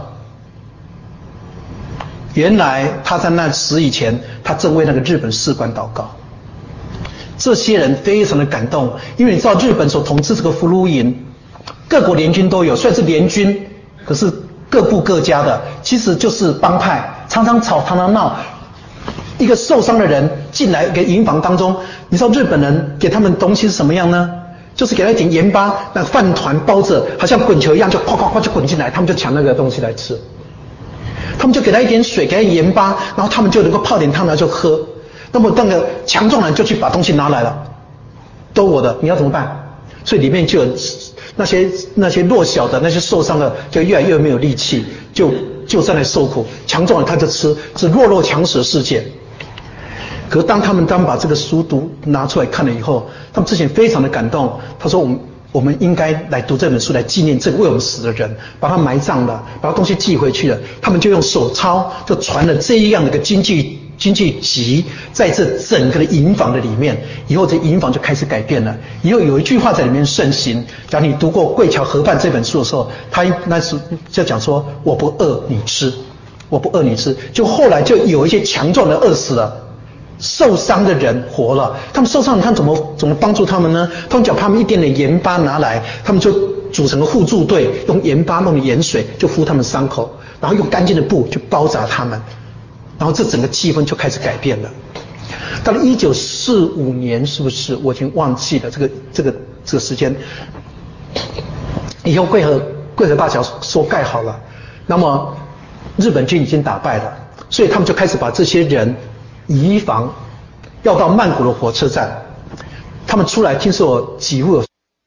Speaker 3: 原来他在那死以前，他正为那个日本士官祷告。这些人非常的感动，因为你知道日本所统治这个俘虏营，各国联军都有，虽然是联军，可是各部各家的，其实就是帮派，常常吵，常常闹。 一个受伤的人进来一个营房当中，你知道日本人给他们东西是什么样呢？就是给他一点盐巴，那个饭团包着，好像滚球一样，就哗哗哗就滚进来，他们就抢那个东西来吃。他们就给他一点水，给他盐巴，然后他们就能够泡点汤来就喝。那么那个强壮人就去把东西拿来了，都我的，你要怎么办？所以里面就有那些那些弱小的、那些受伤的，就越来越没有力气，就就在那受苦。强壮人他就吃，是弱肉强食的世界。可是当他们当把这个书读拿出来看了以后，他们之前非常的感动。他说我们我们应该来读这本书来纪念这个为我们死的人，把他埋葬了，把他东西寄回去了。他们就用手抄就传了这样的一个京剧京剧集，在这整个的营房的里面，以后这营房就开始改变了。以后有一句话在里面盛行，假如你读过《贵桥河畔》这本书的时候，他那时就讲说我不饿你吃，我不饿你吃。就后来就有一些强壮的饿死了。受伤的人活了，他们受伤，你看怎么怎么帮助他们呢？他们叫他们一点点盐巴拿来，他们就组成个互助队，用盐巴弄盐水就敷他们伤口，然后用干净的布去包扎他们，然后这整个气氛就开始改变了。到了一九四五年，是不是？我已经忘记了这个这个这个时间。以后贵河贵河大桥说盖好了，那么日本军已经打败了，所以他们就开始把这些人移防，要到曼谷的火车站。他们出来，听说有几户有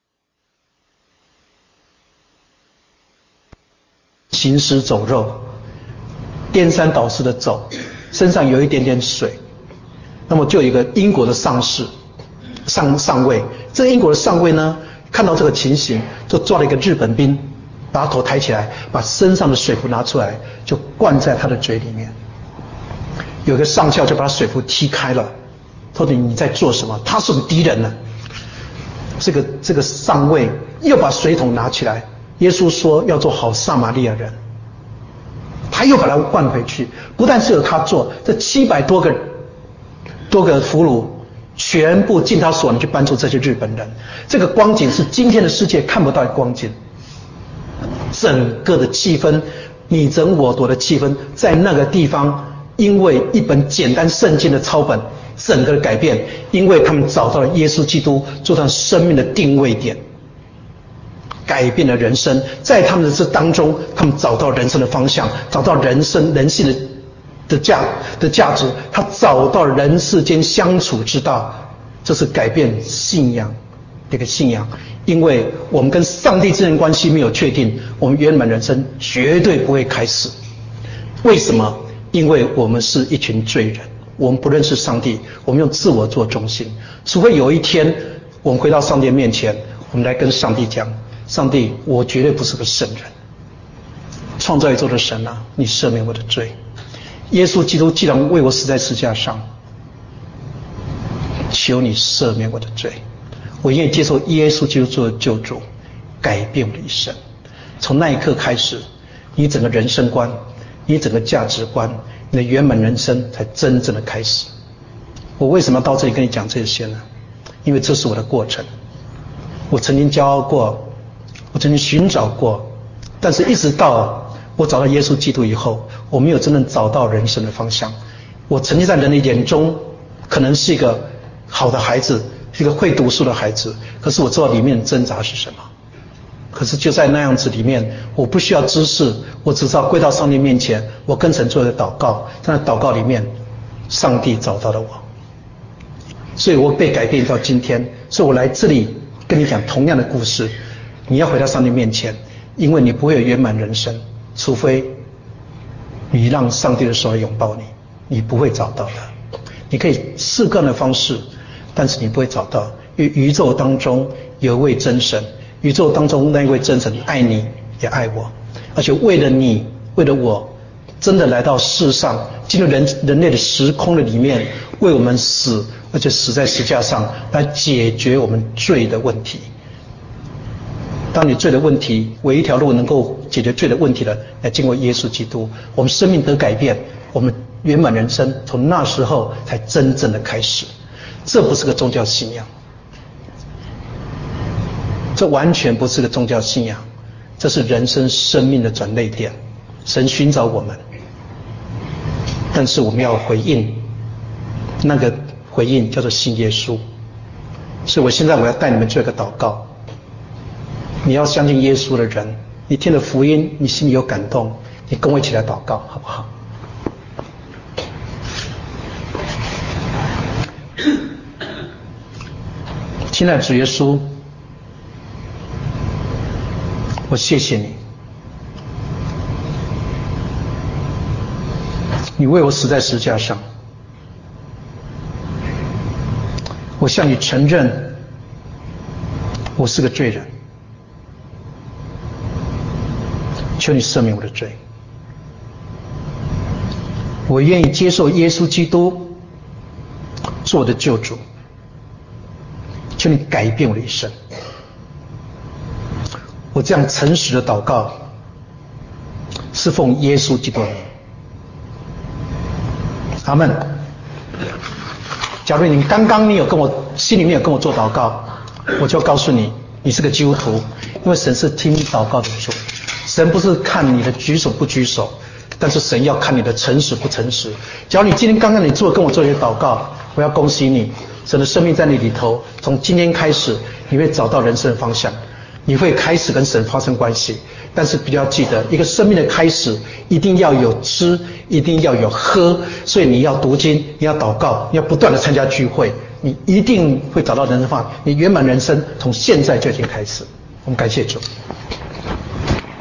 Speaker 3: 行尸走肉，颠三倒四的走，身上有一点点水。那么就有一个英国的上士上上尉，这个英国的上尉呢，看到这个情形，就抓了一个日本兵，把他头抬起来，把身上的水壶拿出来，就灌在他的嘴里面。有个上校就把水壶踢开了，他说你在做什么？他是我们敌人呢。这个这个上尉又把水桶拿起来，耶稣说要做好撒玛利亚人，他又把它灌回去。不但是有他做，这七百多个多个俘虏全部尽他所能去帮助这些日本人。这个光景是今天的世界看不到的光景，整个的气氛，你争我夺的气氛，在那个地方。因为一本简单圣经的抄本，整个的改变，因为他们找到了耶稣基督做他生命的定位点，改变了人生。在他们的这当中，他们找到人生的方向，找到人生人性的的价的价值，他找到人世间相处之道，这是改变信仰的一个信仰。因为我们跟上帝之间关系没有确定，我们圆满人生绝对不会开始。为什么？因为我们是一群罪人，我们不认识上帝，我们用自我做中心。除非有一天我们回到上帝面前，我们来跟上帝讲，上帝，我绝对不是个圣人，创造宇宙的神啊，你赦免我的罪。耶稣基督既然为我死在十字架上，求你赦免我的罪，我愿意接受耶稣基督做救主，改变我的一生。从那一刻开始，你整个人生观，你整个价值观，你的圆满人生才真正的开始。我为什么要到这里跟你讲这些呢？因为这是我的过程。我曾经骄傲过，我曾经寻找过，但是一直到我找到耶稣基督以后，我没有真正找到人生的方向。我曾经在人的眼中可能是一个好的孩子，是一个会读书的孩子，可是我知道里面挣扎是什么。可是就在那样子里面，我不需要知识，我只知道跪到上帝面前，我跟神做一个祷告，在那祷告里面，上帝找到了我，所以我被改变到今天。所以我来这里跟你讲同样的故事，你要回到上帝面前，因为你不会有圆满人生，除非你让上帝的手来拥抱你，你不会找到的。你可以试各样的方式，但是你不会找到，因为宇宙当中有一位真神，宇宙当中那一位真神爱你也爱我，而且为了你，为了我，真的来到世上，进入人人类的时空的里面，为我们死，而且死在十字架上，来解决我们罪的问题。当你罪的问题，唯一一条路能够解决罪的问题的，来经过耶稣基督，我们生命得改变，我们圆满人生从那时候才真正的开始。这不是个宗教信仰，这完全不是个宗教信仰，这是人生生命的转捩点。神寻找我们，但是我们要回应， 那个回应叫做信耶稣。所以我现在我要带你们做一个祷告。你要相信耶稣的人，你听了福音，你心里有感动，你跟我一起来祷告，好不好？亲爱的主耶稣，我谢谢你，你为我死在十字架上，我向你承认，我是个罪人，求你赦免我的罪，我愿意接受耶稣基督做我的救主，求你改变我的一生。我这样诚实的祷告，是奉耶稣基督的名。阿们。假如你刚刚你有跟我心里面有跟我做祷告，我就告诉你，你是个基督徒，因为神是听祷告的主，神不是看你的举手不举手，但是神要看你的诚实不诚实。假如你今天刚刚你做跟我做一些祷告，我要恭喜你，神的生命在你里头，从今天开始你会找到人生的方向，你会开始跟神发生关系。但是比较记得，一个生命的开始一定要有吃，一定要有喝，所以你要读经，你要祷告，你要不断的参加聚会，你一定会找到人生方向，你圆满人生从现在就已经开始。我们感谢主。